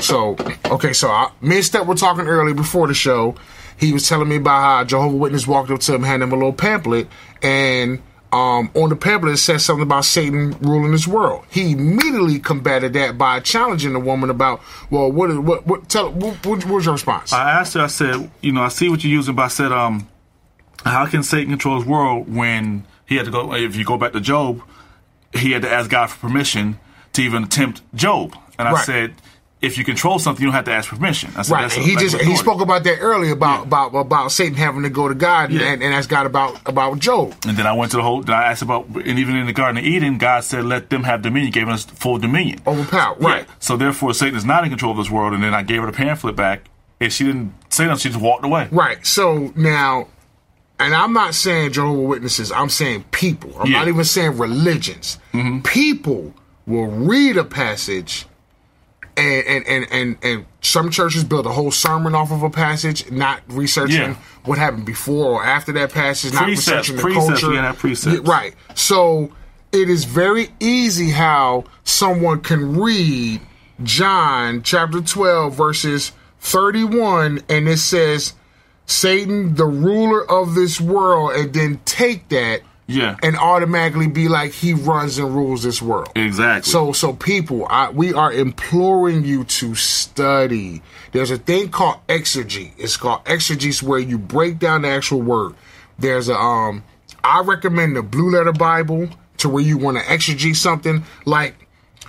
Steph were talking earlier before the show. He was telling me about how Jehovah's Witness walked up to him, handed him a little pamphlet, and on the pamphlet it says something about Satan ruling this world. He immediately combated that by challenging the woman about, well, what was your response? I asked her, I said, I see what you're using, but I said, how can Satan control his world when he had to go, if you go back to Job, he had to ask God for permission to even tempt Job. And I said, if you control something, you don't have to ask permission. I said, right. He spoke about that earlier about Satan having to go to God and ask God about Job. And then I went to then I asked about, and even in the Garden of Eden, God said, let them have dominion, gave us full dominion. Overpower, right. Yeah. So therefore, Satan is not in control of this world. And then I gave her the pamphlet back, and she didn't say nothing, she just walked away. Right. So now... And I'm not saying Jehovah's Witnesses, I'm saying people. I'm not even saying religions. Mm-hmm. People will read a passage and some churches build a whole sermon off of a passage, not researching what happened before or after that passage, not researching the culture. Precepts. Right. So it is very easy how someone can read John chapter 12 verses 31 and it says, Satan, the ruler of this world, and then take that and automatically be like he runs and rules this world. Exactly. So people, we are imploring you to study. There's a thing called exegy. It's called exegesis, where you break down the actual word. There's I recommend the Blue Letter Bible, to where you want to exegete something like.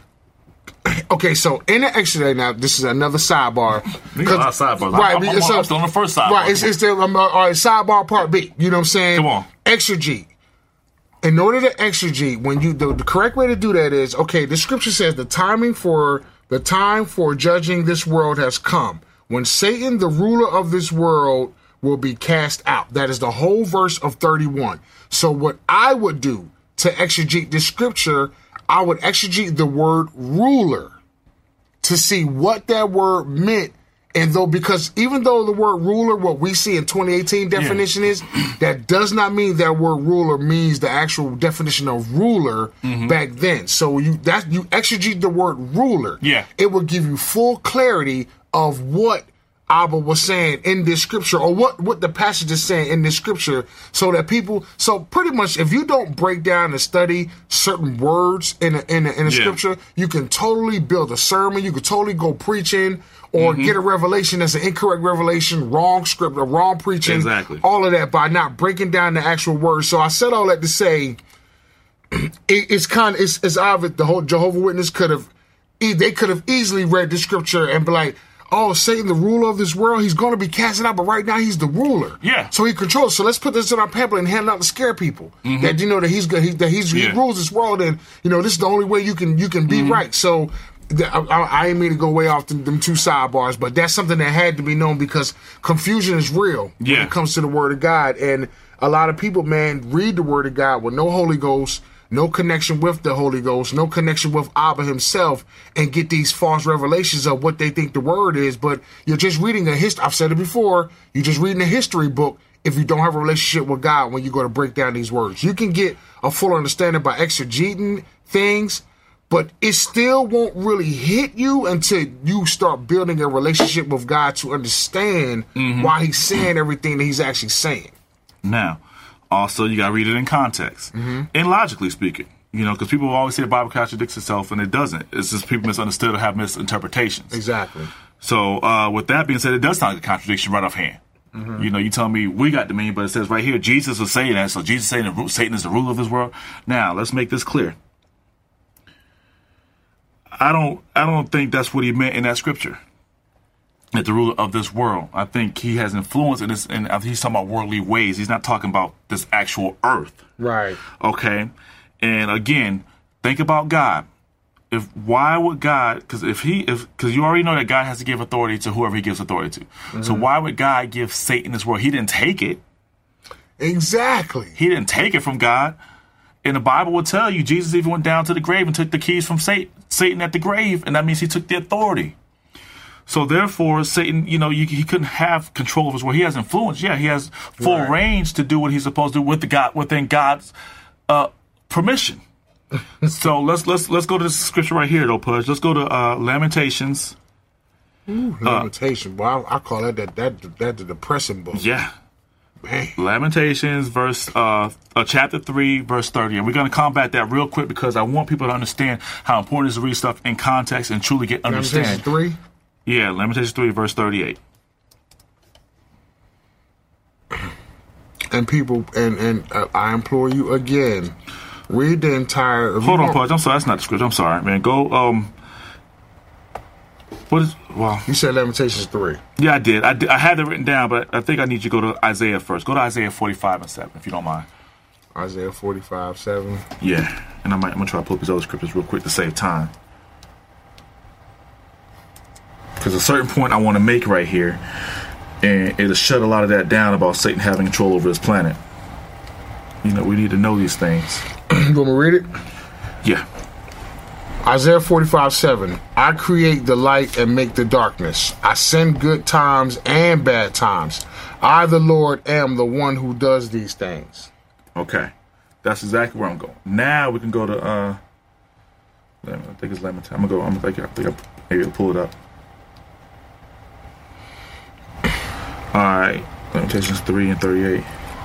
Okay, so in the extra now, this is another sidebar. Sidebars. Right, I'm still on the first sidebar. Right, it's still all right, sidebar part B. You know what I'm saying? Come on. Exegete. In order to exegete, when you the correct way to do that is, okay, the scripture says the time for judging this world has come, when Satan, the ruler of this world, will be cast out. That is the whole verse of 31. So what I would do to exegete this scripture, I would exegete the word ruler to see what that word meant. And because even though the word ruler, what we see in 2018 definition is, that does not mean that word ruler means the actual definition of ruler back then. So you exegete the word ruler. Yeah. It will give you full clarity of what Abba was saying in this scripture, or what the passage is saying in this scripture, so that so pretty much if you don't break down and study certain words in a scripture, you can totally build a sermon, you can totally go preaching, or get a revelation that's an incorrect revelation, wrong script, or wrong preaching, all of that by not breaking down the actual words. So I said all that to say, it's obvious the whole Jehovah's Witness could have easily read the scripture and be like, oh, Satan, the ruler of this world, he's going to be casted out, but right now he's the ruler. Yeah. So he controls. So let's put this in our pamphlet and hand it out to scare people that he rules this world, and this is the only way you can be right. So I didn't mean to go way off them two sidebars, but that's something that had to be known because confusion is real when it comes to the word of God. And a lot of people, man, read the Word of God with no Holy Ghost, no connection with the Holy Ghost, no connection with Abba himself, and get these false revelations of what they think the Word is. But you're just reading a history. I've said it before. You're just reading a history book if you don't have a relationship with God when you go to break down these words. You can get a full understanding by exegeting things, but it still won't really hit you until you start building a relationship with God to understand why he's saying everything that he's actually saying. Now, also, you got to read it in context and logically speaking, you know, because people always say the Bible contradicts itself, and it doesn't. It's just people misunderstood or have misinterpretations. Exactly. So, with that being said, it does sound like a contradiction right offhand. You know, you tell me we got the meaning, but it says right here Jesus was saying that. So Jesus saying that Satan is the ruler of this world. Now, let's make this clear. I don't think that's what he meant in that scripture. That the ruler of this world. I think he has influence in this, and he's talking about worldly ways. He's not talking about this actual earth. Right. Okay. And again, think about God. Why would God? Because you already know that God has to give authority to whoever he gives authority to. So why would God give Satan this world? He didn't take it. Exactly. He didn't take it from God. And the Bible will tell you Jesus even went down to the grave and took the keys from Satan at the grave, and that means he took the authority. So therefore, Satan, you know, he couldn't have control of his world. He has influence. Yeah, he has full range to do what he's supposed to do within God's permission. So let's go to this scripture right here, though, Pudge. Let's go to Lamentations. Lamentation. Well, I call that the depressing book. Yeah. Man. Lamentations, chapter 3, verse 30. And we're going to combat that real quick because I want people to understand how important it is to read stuff in context and truly understand. Lamentations 3? Yeah, Lamentations 3, verse 38. And people, and I implore you again, read the entire... Hold on, Pudge. I'm sorry. That's not the scripture. I'm sorry, man. Go, what is... Well, you said Lamentations 3. Yeah, I did. I had it written down, but I think I need you to go to Isaiah first. Go to Isaiah 45 and 7, if you don't mind. Isaiah 45, 7. Yeah. And I'm going to try to pull up these other scriptures real quick to save time. Because a certain point I want to make right here, and it'll shut a lot of that down about Satan having control over this planet. You know, we need to know these things. You want me to read it? Yeah. Isaiah 45, 7. I create the light and make the darkness. I send good times and bad times. I, the Lord, am the one who does these things. Okay. That's exactly where I'm going. Now we can go to, I think it's Lamentation. I think maybe I'll pull it up. All right. Lamentations 3 and 38.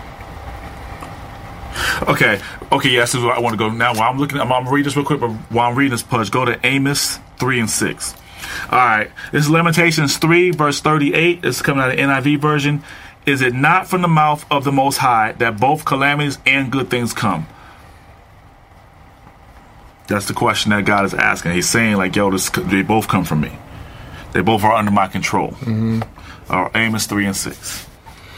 Okay, yeah, this is where I want to go now. While I'm going to read this real quick, but while I'm reading this, Pudge, go to Amos 3 and 6. All right, this is Lamentations 3, verse 38. This is coming out of the NIV version. Is it not from the mouth of the Most High that both calamities and good things come? That's the question that God is asking. He's saying, like, yo, they both come from me. They both are under my control. Amos 3 and 6.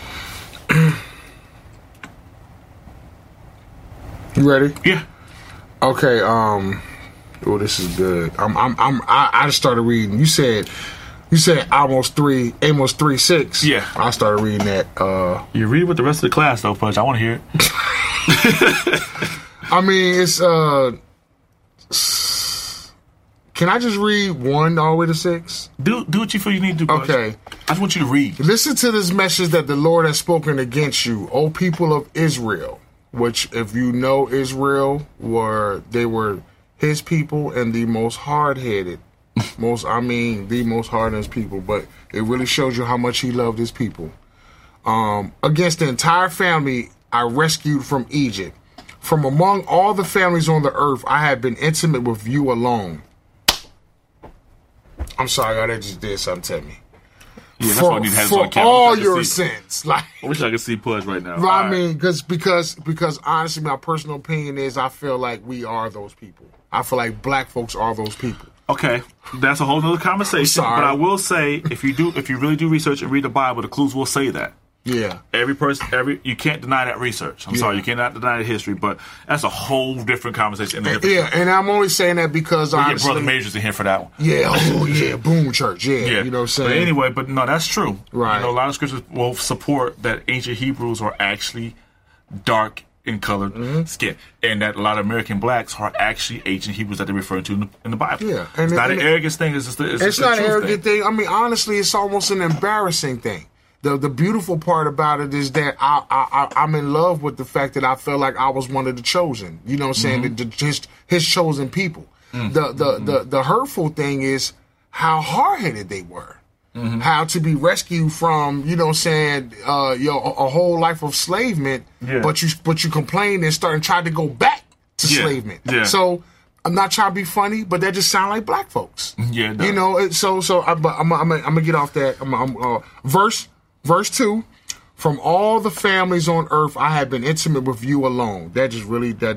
You ready? Yeah. Okay. Oh, this is good. I just started reading. You said Amos 3, 6. Yeah. I started reading that. You read with the rest of the class, though, Pudge. I want to hear it. I mean, it's Can I just read 1 all the way to 6? Do what you feel you need to do, Pudge. Okay. I just want you to read. Listen to this message that the Lord has spoken against you, O people of Israel. Which, if you know Israel, they were his people and the most hard-headed, the most hard-nosed people. But it really shows you how much he loved his people. Against the entire family I rescued from Egypt. From among all the families on the earth, I have been intimate with you alone. I'm sorry, God, that just did something to me. Yeah, that's why I need to have this on camera. All your sins. I wish I could see Pudge right now. Well, I mean, because honestly, my personal opinion is I feel like we are those people. I feel like black folks are those people. Okay, that's a whole nother conversation. But I will say, if you really do research and read the Bible, the clues will say that. Yeah. You can't deny that research. I'm sorry, you cannot deny the history, but that's a whole different conversation. Yeah, and I'm only saying that because we get Brother Majors in here for that one. Yeah, Boom Church, yeah. You know what I'm saying? But anyway, no, that's true. Right. You know, a lot of scriptures will support that ancient Hebrews are actually dark in colored skin, and that a lot of American blacks are actually ancient Hebrews that they're referring to in the Bible. Yeah, it's not an arrogance thing. It's just it's not an arrogant thing. I mean, honestly, it's almost an embarrassing thing. The beautiful part about it is that I'm in love with the fact that I feel like I was one of the chosen. You know what I'm saying? His chosen people. The hurtful thing is how hard-headed they were. How to be rescued from, you know what I'm saying, a whole life of slavement, but you complain and start and try to go back to slavement. Yeah. So I'm not trying to be funny, but that just sound like black folks. Yeah, you know. I'm gonna get off that. Verse 2. From all the families on earth, I have been intimate with you alone. That just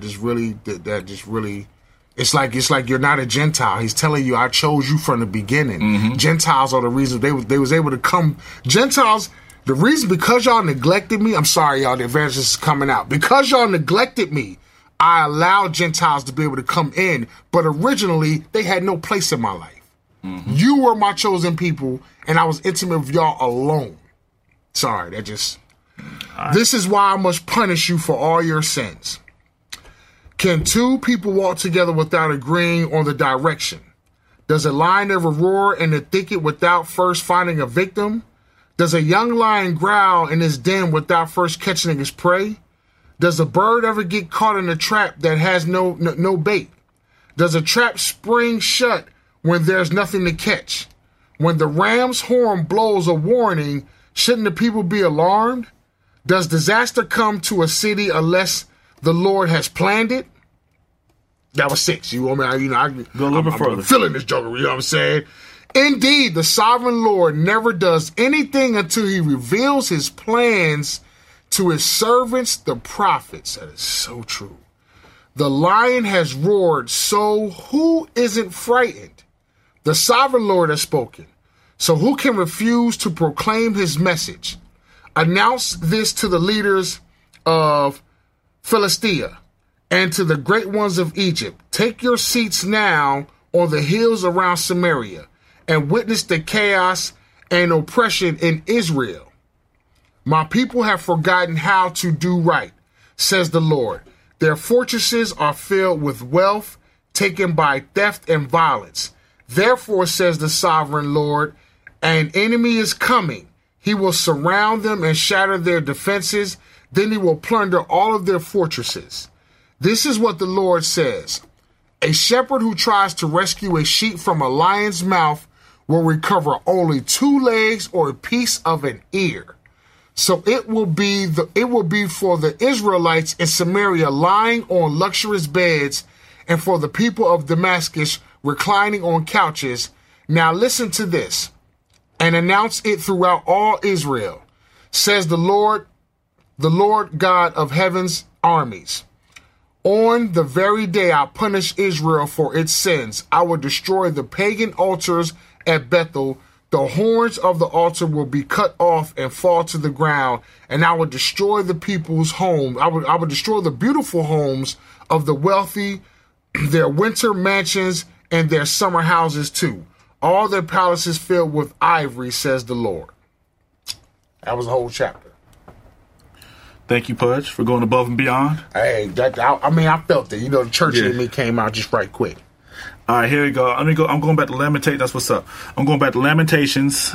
really. It's like you're not a Gentile. He's telling you, I chose you from the beginning. Gentiles are the reason they was able to come. Gentiles, the reason, because y'all neglected me. I'm sorry, y'all. The evangelist is coming out. Because y'all neglected me, I allowed Gentiles to be able to come in. But originally, they had no place in my life. You were my chosen people, and I was intimate with y'all alone. Sorry, This is why I must punish you for all your sins. Can two people walk together without agreeing on the direction? Does a lion ever roar in the thicket without first finding a victim? Does a young lion growl in his den without first catching his prey? Does a bird ever get caught in a trap that has no bait? Does a trap spring shut when there's nothing to catch? When the ram's horn blows a warning, shouldn't the people be alarmed? Does disaster come to a city unless the Lord has planned it? That was 6. Go a little bit further. I'm feeling this joker, you know what I'm saying? Indeed, the sovereign Lord never does anything until he reveals his plans to his servants, the prophets. That is so true. The lion has roared, so who isn't frightened? The sovereign Lord has spoken, so who can refuse to proclaim his message? Announce this to the leaders of Philistia and to the great ones of Egypt. Take your seats now on the hills around Samaria and witness the chaos and oppression in Israel. My people have forgotten how to do right, says the Lord. Their fortresses are filled with wealth taken by theft and violence. Therefore, says the sovereign Lord, an enemy is coming. He will surround them and shatter their defenses. Then he will plunder all of their fortresses. This is what the Lord says. A shepherd who tries to rescue a sheep from a lion's mouth will recover only 2 legs or a piece of an ear. So it will be for the Israelites in Samaria lying on luxurious beds, and for the people of Damascus reclining on couches. Now listen to this and announce it throughout all Israel, says the Lord God of heaven's armies. On the very day I punish Israel for its sins, I will destroy the pagan altars at Bethel. The horns of the altar will be cut off and fall to the ground, and I will destroy the people's home. I will destroy the beautiful homes of the wealthy, their winter mansions, and their summer houses too. All their palaces filled with ivory, says the Lord. That was the whole chapter. Thank you, Pudge, for going above and beyond. Hey, I felt it. You know, the church in me came out just right quick. All right, here we go. I'm going back to Lamentations. That's what's up. I'm going back to Lamentations,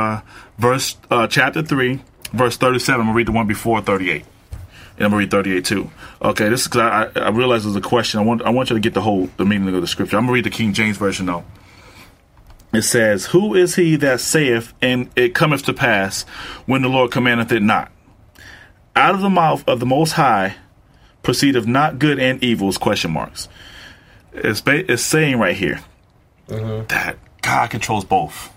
chapter 3, verse 37. I'm going to read the one before 38. And I'm going to read 38 too. Okay, this is because I realize there's a question. I want you to get the meaning of the scripture. I'm going to read the King James Version though. It says, who is he that saith, and it cometh to pass, when the Lord commandeth it not? Out of the mouth of the Most High proceedeth not good and evils, question marks. It's saying right here that God controls both.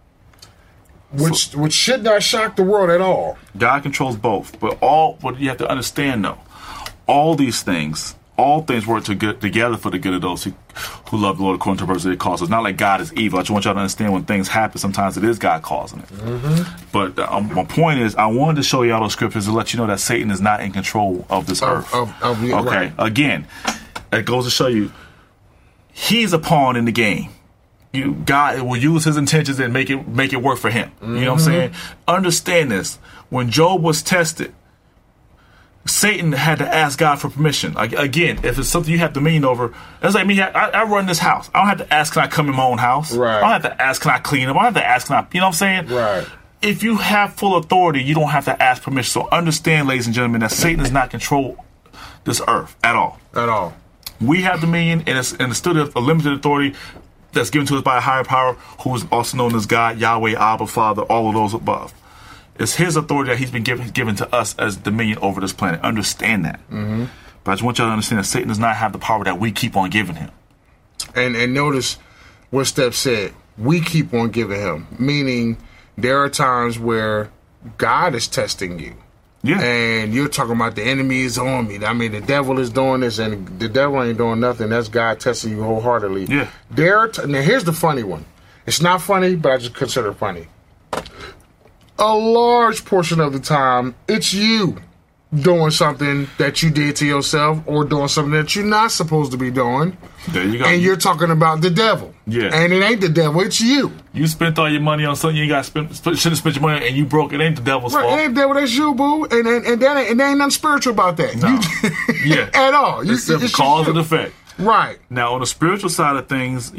Which should not shock the world at all. God controls both. But what you have to understand, though, all things work together for the good of those who love the Lord according to the purpose that He calls. It's not like God is evil. I just want y'all to understand when things happen, sometimes it is God causing it. But my point is, I wanted to show y'all those scriptures to let you know that Satan is not in control of this earth. Okay, right. Again, it goes to show you, he's a pawn in the game. God will use his intentions and make it work for him. You know what I'm saying? Understand this. When Job was tested, Satan had to ask God for permission. Like, again, if it's something you have dominion over, it's like me. I run this house. I don't have to ask, can I come in my own house? Right. I don't have to ask, can I clean up? I don't have to ask, can I, you know what I'm saying? Right. If you have full authority, you don't have to ask permission. So understand, ladies and gentlemen, that Satan does not control this earth at all. At all. We have dominion, and it's still a limited authority that's given to us by a higher power, who is also known as God, Yahweh, Abba, Father, all of those above. It's his authority that he's been given to us as dominion over this planet. Understand that. Mm-hmm. But I just want y'all to understand that Satan does not have the power that we keep on giving him. And notice what Steph said. We keep on giving him. Meaning there are times where God is testing you. Yeah. And you're talking about the enemy is on me. I mean, the devil is doing this, and the devil ain't doing nothing. That's God testing you wholeheartedly. Yeah. Now, here's the funny one. It's not funny, but I just consider it funny. A large portion of the time, it's you doing something that you did to yourself or doing something that you're not supposed to be doing. There you go. And you're talking about the devil. Yeah. And it ain't the devil, it's you. You spent all your money on something you should have spent your money on, and you broke it. Ain't the devil's fault. It ain't the devil, that's you, boo. And there ain't nothing spiritual about that. No. Yeah. At all. It's simple cause and effect. Right. Now, on the spiritual side of things,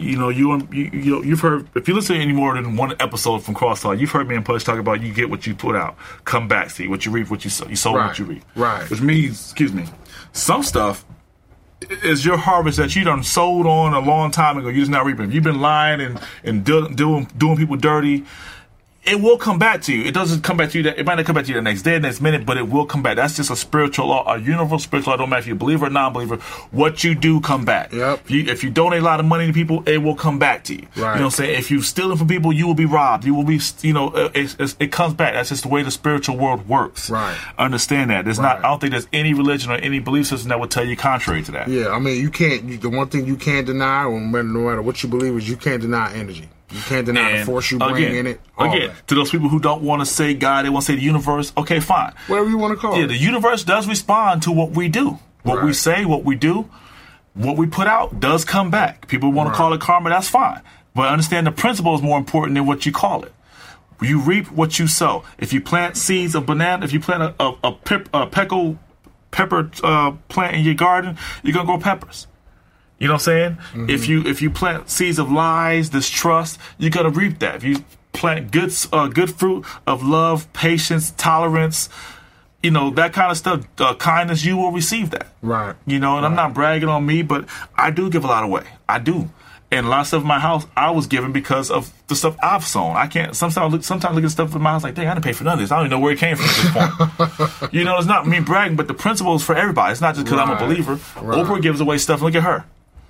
you've heard, if you listen to any more than one episode from Crosstalk, you've heard me and Pudge talk about you get what you put out. Come back, see what you reap, what you sow. You sow what you reap. Right. Which means, some stuff is your harvest that you done sold on a long time ago. You're just not reaping. If you've been lying and doing people dirty, it will come back to you. It doesn't come back to you. It might not come back to you the next day, next minute, but it will come back. That's just a spiritual law, a universal spiritual law. Don't matter if you're a believer or non-believer. What you do, come back. Yep. If you donate a lot of money to people, it will come back to you. Right. You know what I'm saying? If you're stealing from people, you will be robbed. You will be, it comes back. That's just the way the spiritual world works. Right. Understand that. There's not. I don't think there's any religion or any belief system that would tell you contrary to that. Yeah, I mean, you can't. The one thing you can't deny, no matter what you believe, is you can't deny energy. You can't deny the force you bring in it. Again, to those people who don't want to say God, they want to say the universe. Okay, fine. Whatever you want to call it. Yeah, the universe does respond to what we do. What we say, what we do, what we put out does come back. People want to call it karma, that's fine. But understand the principle is more important than what you call it. You reap what you sow. If you plant seeds of banana, if you plant a pepper plant in your garden, you're going to grow peppers. You know what I'm saying? Mm-hmm. If you plant seeds of lies, distrust, you're gonna reap that. If you plant good fruit of love, patience, tolerance, that kind of stuff, kindness, you will receive that. Right. And I'm not bragging on me, but I do give a lot away. I do. And a lot of stuff in my house I was given because of the stuff I've sown. I can't sometimes look at stuff in my house like, dang, I didn't pay for none of this. I don't even know where it came from at this point. It's not me bragging, but the principle is for everybody. It's not just because I'm a believer. Right. Oprah gives away stuff. Look at her.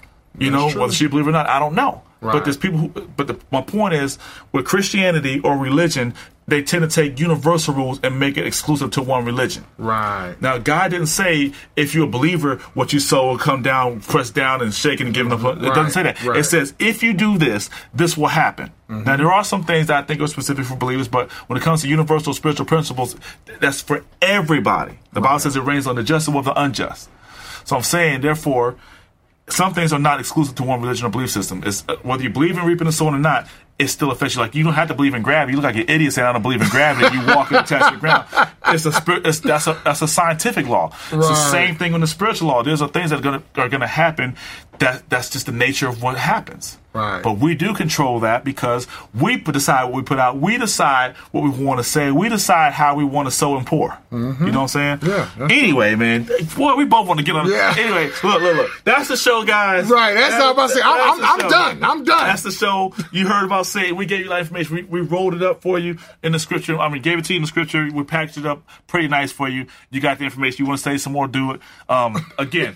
Whether she believes it or not, I don't know. Right. But there's people my point is, with Christianity or religion, they tend to take universal rules and make it exclusive to one religion. Right. Now, God didn't say, if you're a believer, what you sow will come down, pressed down, and shaken and given up. It doesn't say that. Right. It says, if you do this, this will happen. Mm-hmm. Now, there are some things that I think are specific for believers, but when it comes to universal spiritual principles, that's for everybody. The Bible says it rains on the just and with the unjust. So I'm saying, therefore, some things are not exclusive to one religion or belief system. It's, whether you believe in reaping and sowing or not, it still affects you. Like, you don't have to believe in gravity. You look like an idiot saying I don't believe in gravity. You walk and attach to the ground. That's a scientific law. Right. It's the same thing on the spiritual law. There's things that are gonna happen. That's just the nature of what happens. Right. But we do control that because we decide what we put out. We decide what we want to say. We decide how we want to sow and pour. Mm-hmm. You know what I'm saying? Yeah. Anyway, man, boy, we both want to get on. Yeah. Anyway, look. That's the show, guys. Right. That's not about to say. I'm done. I'm done. That's the show. You heard about Satan. We gave you that information. We rolled it up for you in the scripture. Gave it to you in the scripture. We packaged it up pretty nice for you. You got the information. You want to say some more, do it. Again.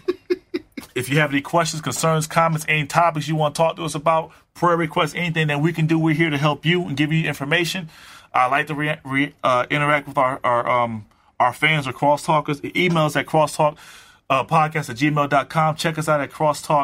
If you have any questions, concerns, comments, any topics you want to talk to us about, prayer requests, anything that we can do, we're here to help you and give you information. I like to interact with our fans or crosstalkers. Emails at crosstalkpodcast@gmail.com. Check us out at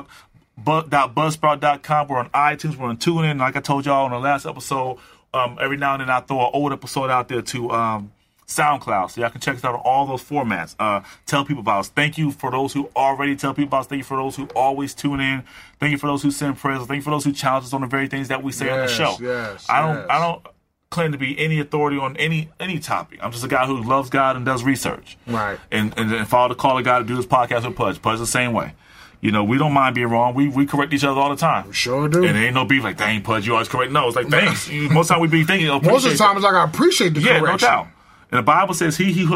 crosstalk.buzzsprout.com. We're on iTunes. We're on TuneIn. Like I told y'all on the last episode, every now and then I throw an old episode out there to SoundCloud, so y'all can check us out on all those formats. Tell people about us. Thank you for those who already tell people about us. Thank you for those who always tune in. Thank you for those who send prayers. Thank you for those who challenge us on the very things that we say on the show. claim to be any authority on any topic. I'm just a guy who loves God and does research. Right. And follow the call of God to do this podcast with Pudge. Pudge the same way. You know, we don't mind being wrong. We correct each other all the time. Sure do. And there ain't no beef like, dang, Pudge, you always correct. No, it's like, thanks. Most of the time we be thinking, most of the time it's like, I appreciate the correction. Yeah, no doubt. And the Bible says he who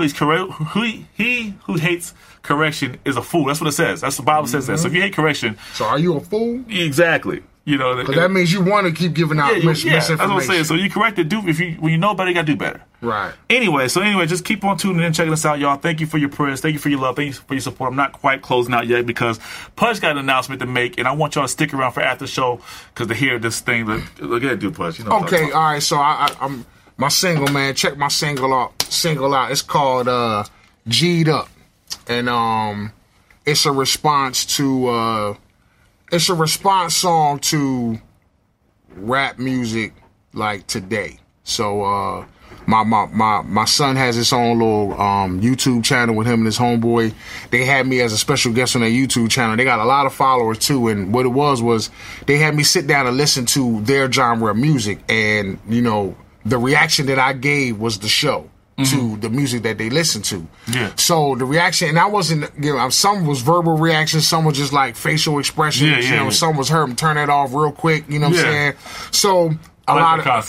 hates correction is a fool. That's what it says. That's the Bible says that. So if you hate correction. So are you a fool? Exactly. You know, because that means you want to keep giving out misinformation. That's what I'm saying. So you correct it. When you know better, you got to do better. Right. Anyway, just keep on tuning in, checking us out, y'all. Thank you for your prayers. Thank you for your love. Thank you for your support. I'm not quite closing out yet because Pudge got an announcement to make, and I want y'all to stick around for after show because to hear this thing. Look at it, dude, Pudge. You know okay, all right. So I'm my single, man. Check my single out. It's called G'd Up, and it's a response to. It's a response song to rap music like today. So my son has his own little YouTube channel with him and his homeboy. They had me as a special guest on their YouTube channel. They got a lot of followers too, and what it was they had me sit down and listen to their genre of music, and you know the reaction that I gave was the show. To the music that they listen to. Yeah. So the reaction, and I wasn't, some was verbal reactions, some was just like facial expressions, some was turn that off real quick, you know what I'm saying? So a lot of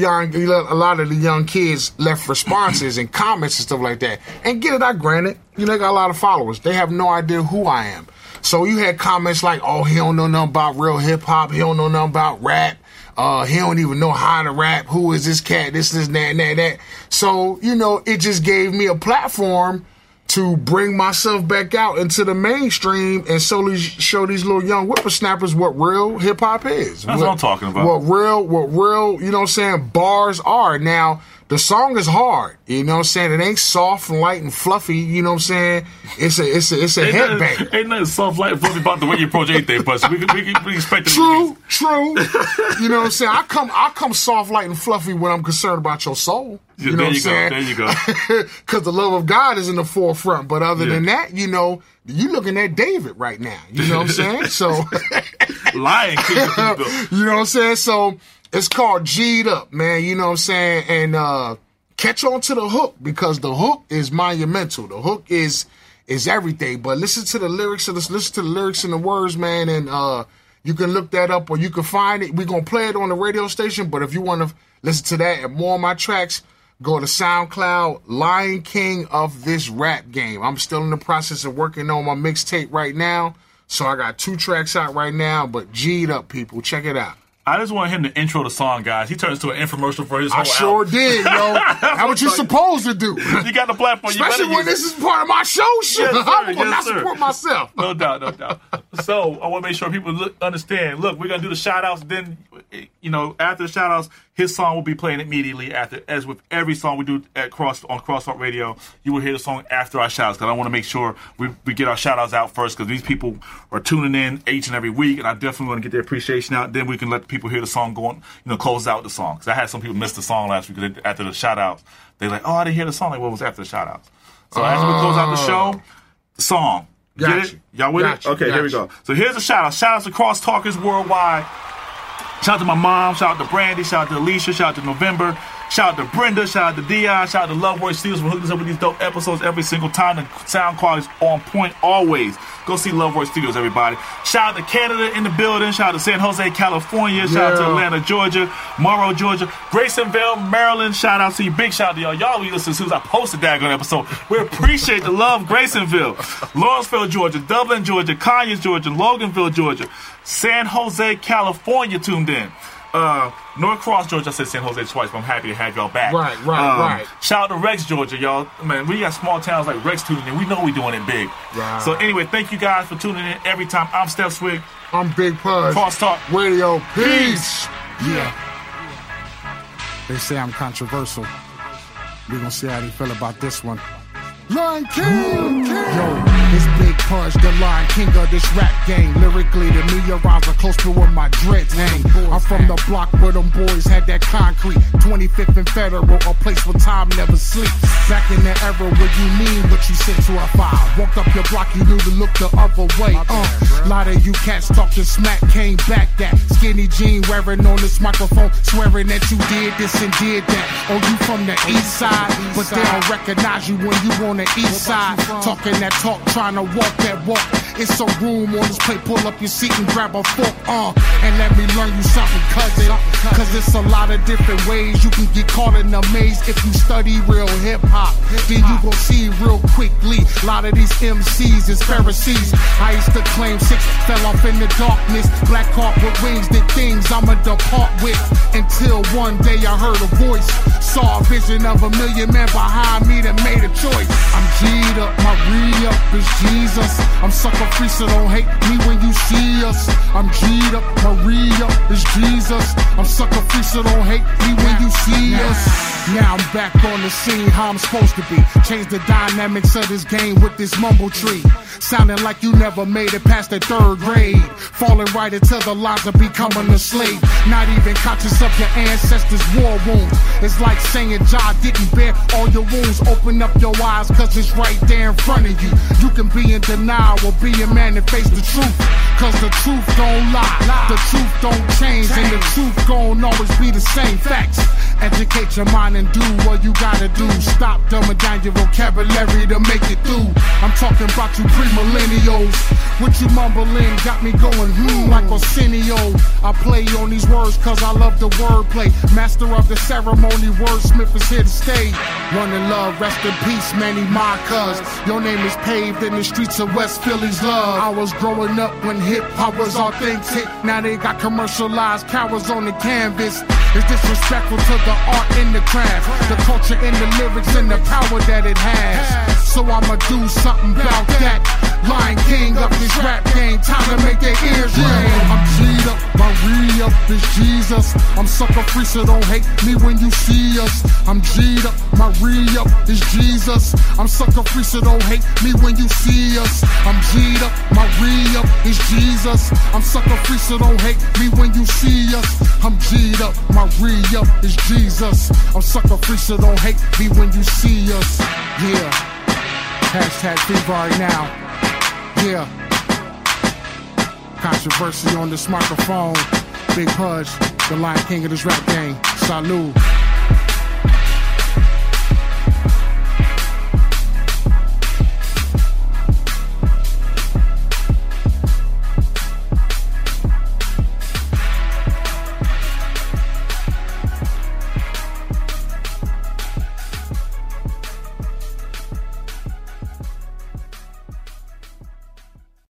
the young kids left responses and comments and stuff like that. And get it, I granted, they got a lot of followers. They have no idea who I am. So you had comments like, oh, he don't know nothing about real hip hop, he don't know nothing about rap. He don't even know how to rap. Who is this cat? This, that. So, it just gave me a platform to bring myself back out into the mainstream and slowly show these little young whippersnappers what real hip hop is. That's what I'm talking about. What real, bars are. Now, the song is hard, It ain't soft and light and fluffy, It's a headbang. Ain't nothing soft, light, and fluffy about the way you approach anything, but we expect it. True. I come soft, light, and fluffy when I'm concerned about your soul. There you go. Because the love of God is in the forefront. But other than that, you looking at David right now. You know what I'm saying? So, lying. You know what I'm saying? So, it's called G'd Up, man. You know what I'm saying? And catch on to the hook because the hook is monumental. The hook is everything. But listen to the lyrics and the words, man. And you can look that up or you can find it. We're going to play it on the radio station. But if you want to listen to that and more of my tracks, go to SoundCloud, Lion King of This Rap Game. I'm still in the process of working on my mixtape right now. So I got 2 tracks out right now. But G'd Up, people. Check it out. I just want him to intro the song, guys. He turns to an infomercial for his whole album. I sure did, yo. How what you supposed to do? You got the platform. Especially when this is part of my show. Shit, I'm going to support myself. No doubt. So I want to make sure people understand. Look, we're going to do the shout-outs. Then, after the shout-outs, his song will be playing immediately after. As with every song we do on Crosstalk Radio, you will hear the song after our shout-outs. Because I want to make sure we get our shout-outs out first. Because these people are tuning in each and every week. And I definitely want to get their appreciation out. Then we can let the people hear the song go on, close out the song. Because I had some people miss the song last week because after the shout-outs, they're like, oh, I didn't hear the song. Like, what was after the shout-outs? So after we close out the show, the song. Get it? Y'all with it? Okay, here we go. So here's the shout-out. Shout-outs to Crosstalkers Worldwide. Shout out to my mom. Shout out to Brandy. Shout out to Alicia. Shout out to November. Shout out to Brenda. Shout out to Dion. Shout out to Love Voice Studios for hooking us up with these dope episodes every single time. The sound quality is on point always. Go see Love Voice Studios, everybody. Shout out to Canada in the building. Shout out to San Jose, California. Shout out to Atlanta, Georgia. Morrow, Georgia. Graysonville, Maryland. Shout out to you. Big shout out to y'all. Y'all we listen as soon as I posted that on episode. We appreciate the love, Graysonville. Lawrenceville, Georgia. Dublin, Georgia. Conyers, Georgia. Loganville, Georgia. San Jose, California tuned in. North Cross, Georgia. I said San Jose twice, but I'm happy to have y'all back. Right. Shout out to Rex, Georgia, y'all. Man, we got small towns like Rex tuning in. We know we doing it big. Right. So anyway, thank you guys for tuning in every time. I'm Steph Swig. I'm Big Pudge. Crosstalk Radio. Peace. Yeah. They say I'm controversial. We're gonna see how they feel about this one. Lion King. Yo, it's Big Pudge, the Lion King of this rap game. Lyrically, to me, your rhymes are close to where my dreads hang. I'm from the block where them boys had that concrete. 25th and Federal, a place where time never sleeps. Back in the era where you mean what you said to a file. Walked up your block, you knew to look the other way. Lot of you cats talking smack, came back that skinny jean wearing on this microphone, swearing that you did this and did that. Oh, you from the east side, but they don't recognize you when you on the east side. Talking that talk, trying to walk that walk. It's a room on this plate, pull up your seat and grab a fork, and let me learn you something, cousin. Cause it's a lot of different ways you can get caught in a maze if you study real hip-hop. Then you gon' see real quickly, a lot of these MCs is Pharisees. I used to claim 6 fell off in the darkness, black heart with wings, did things I'ma depart with. Until one day I heard a voice, saw a vision of a million men behind me that made a choice. I'm G'd up, my re-up is Jesus. I'm sucker free, so don't hate me when you see us. I'm G'd up, my re-up is Jesus. I'm sucker free, so don't hate me when you see us. Now I'm back on the scene, how I'm supposed to be. Change the dynamics of this game with this mumble tree. Sounding like you never made it past the 3rd grade. Falling right into the lines of becoming a slave. Not even conscious of your ancestors' war wounds. It's like saying Jah didn't bear all your wounds. Open up your eyes, cause it's right there in front of you. You can be in denial or be a man and face the truth. Cause the truth don't lie, the truth don't change, and the truth gon' always be the same. Facts. Educate your mind and do what you gotta do. Stop dumbing down your vocabulary to make it through. I'm talking about you pre-millennials. What you mumbling got me going like Arsenio. I play on these words cause I love the wordplay. Master of the ceremony, wordsmith is here to stay. One in love, rest in peace, Manny my cuz. Your name is paved in the streets of West Philly's love. I was growing up when hip-hop was authentic. Now they got commercialized cowards on the canvas. It's disrespectful to the art and the craft, the culture and the lyrics and the power that it has. So I'ma do something about that. Lion King up this rap game, time to make their ears ring. I'm G'd up, my re-up is Jesus. I'm sucker free, so don't hate me when you see us. I'm G'd up, my re-up is Jesus. I'm sucker free, so don't hate me when you see us. I'm G'd up, my re-up is Jesus. I'm sucker free, so don't hate me when you see us. I'm G'd up, my re-up is Jesus. I'm sucker free, so don't hate me when you see us. Yeah. Hashtag fever right now. Yeah. Controversy on this microphone. Big Pudge, the Lion King of this rap game. Salud.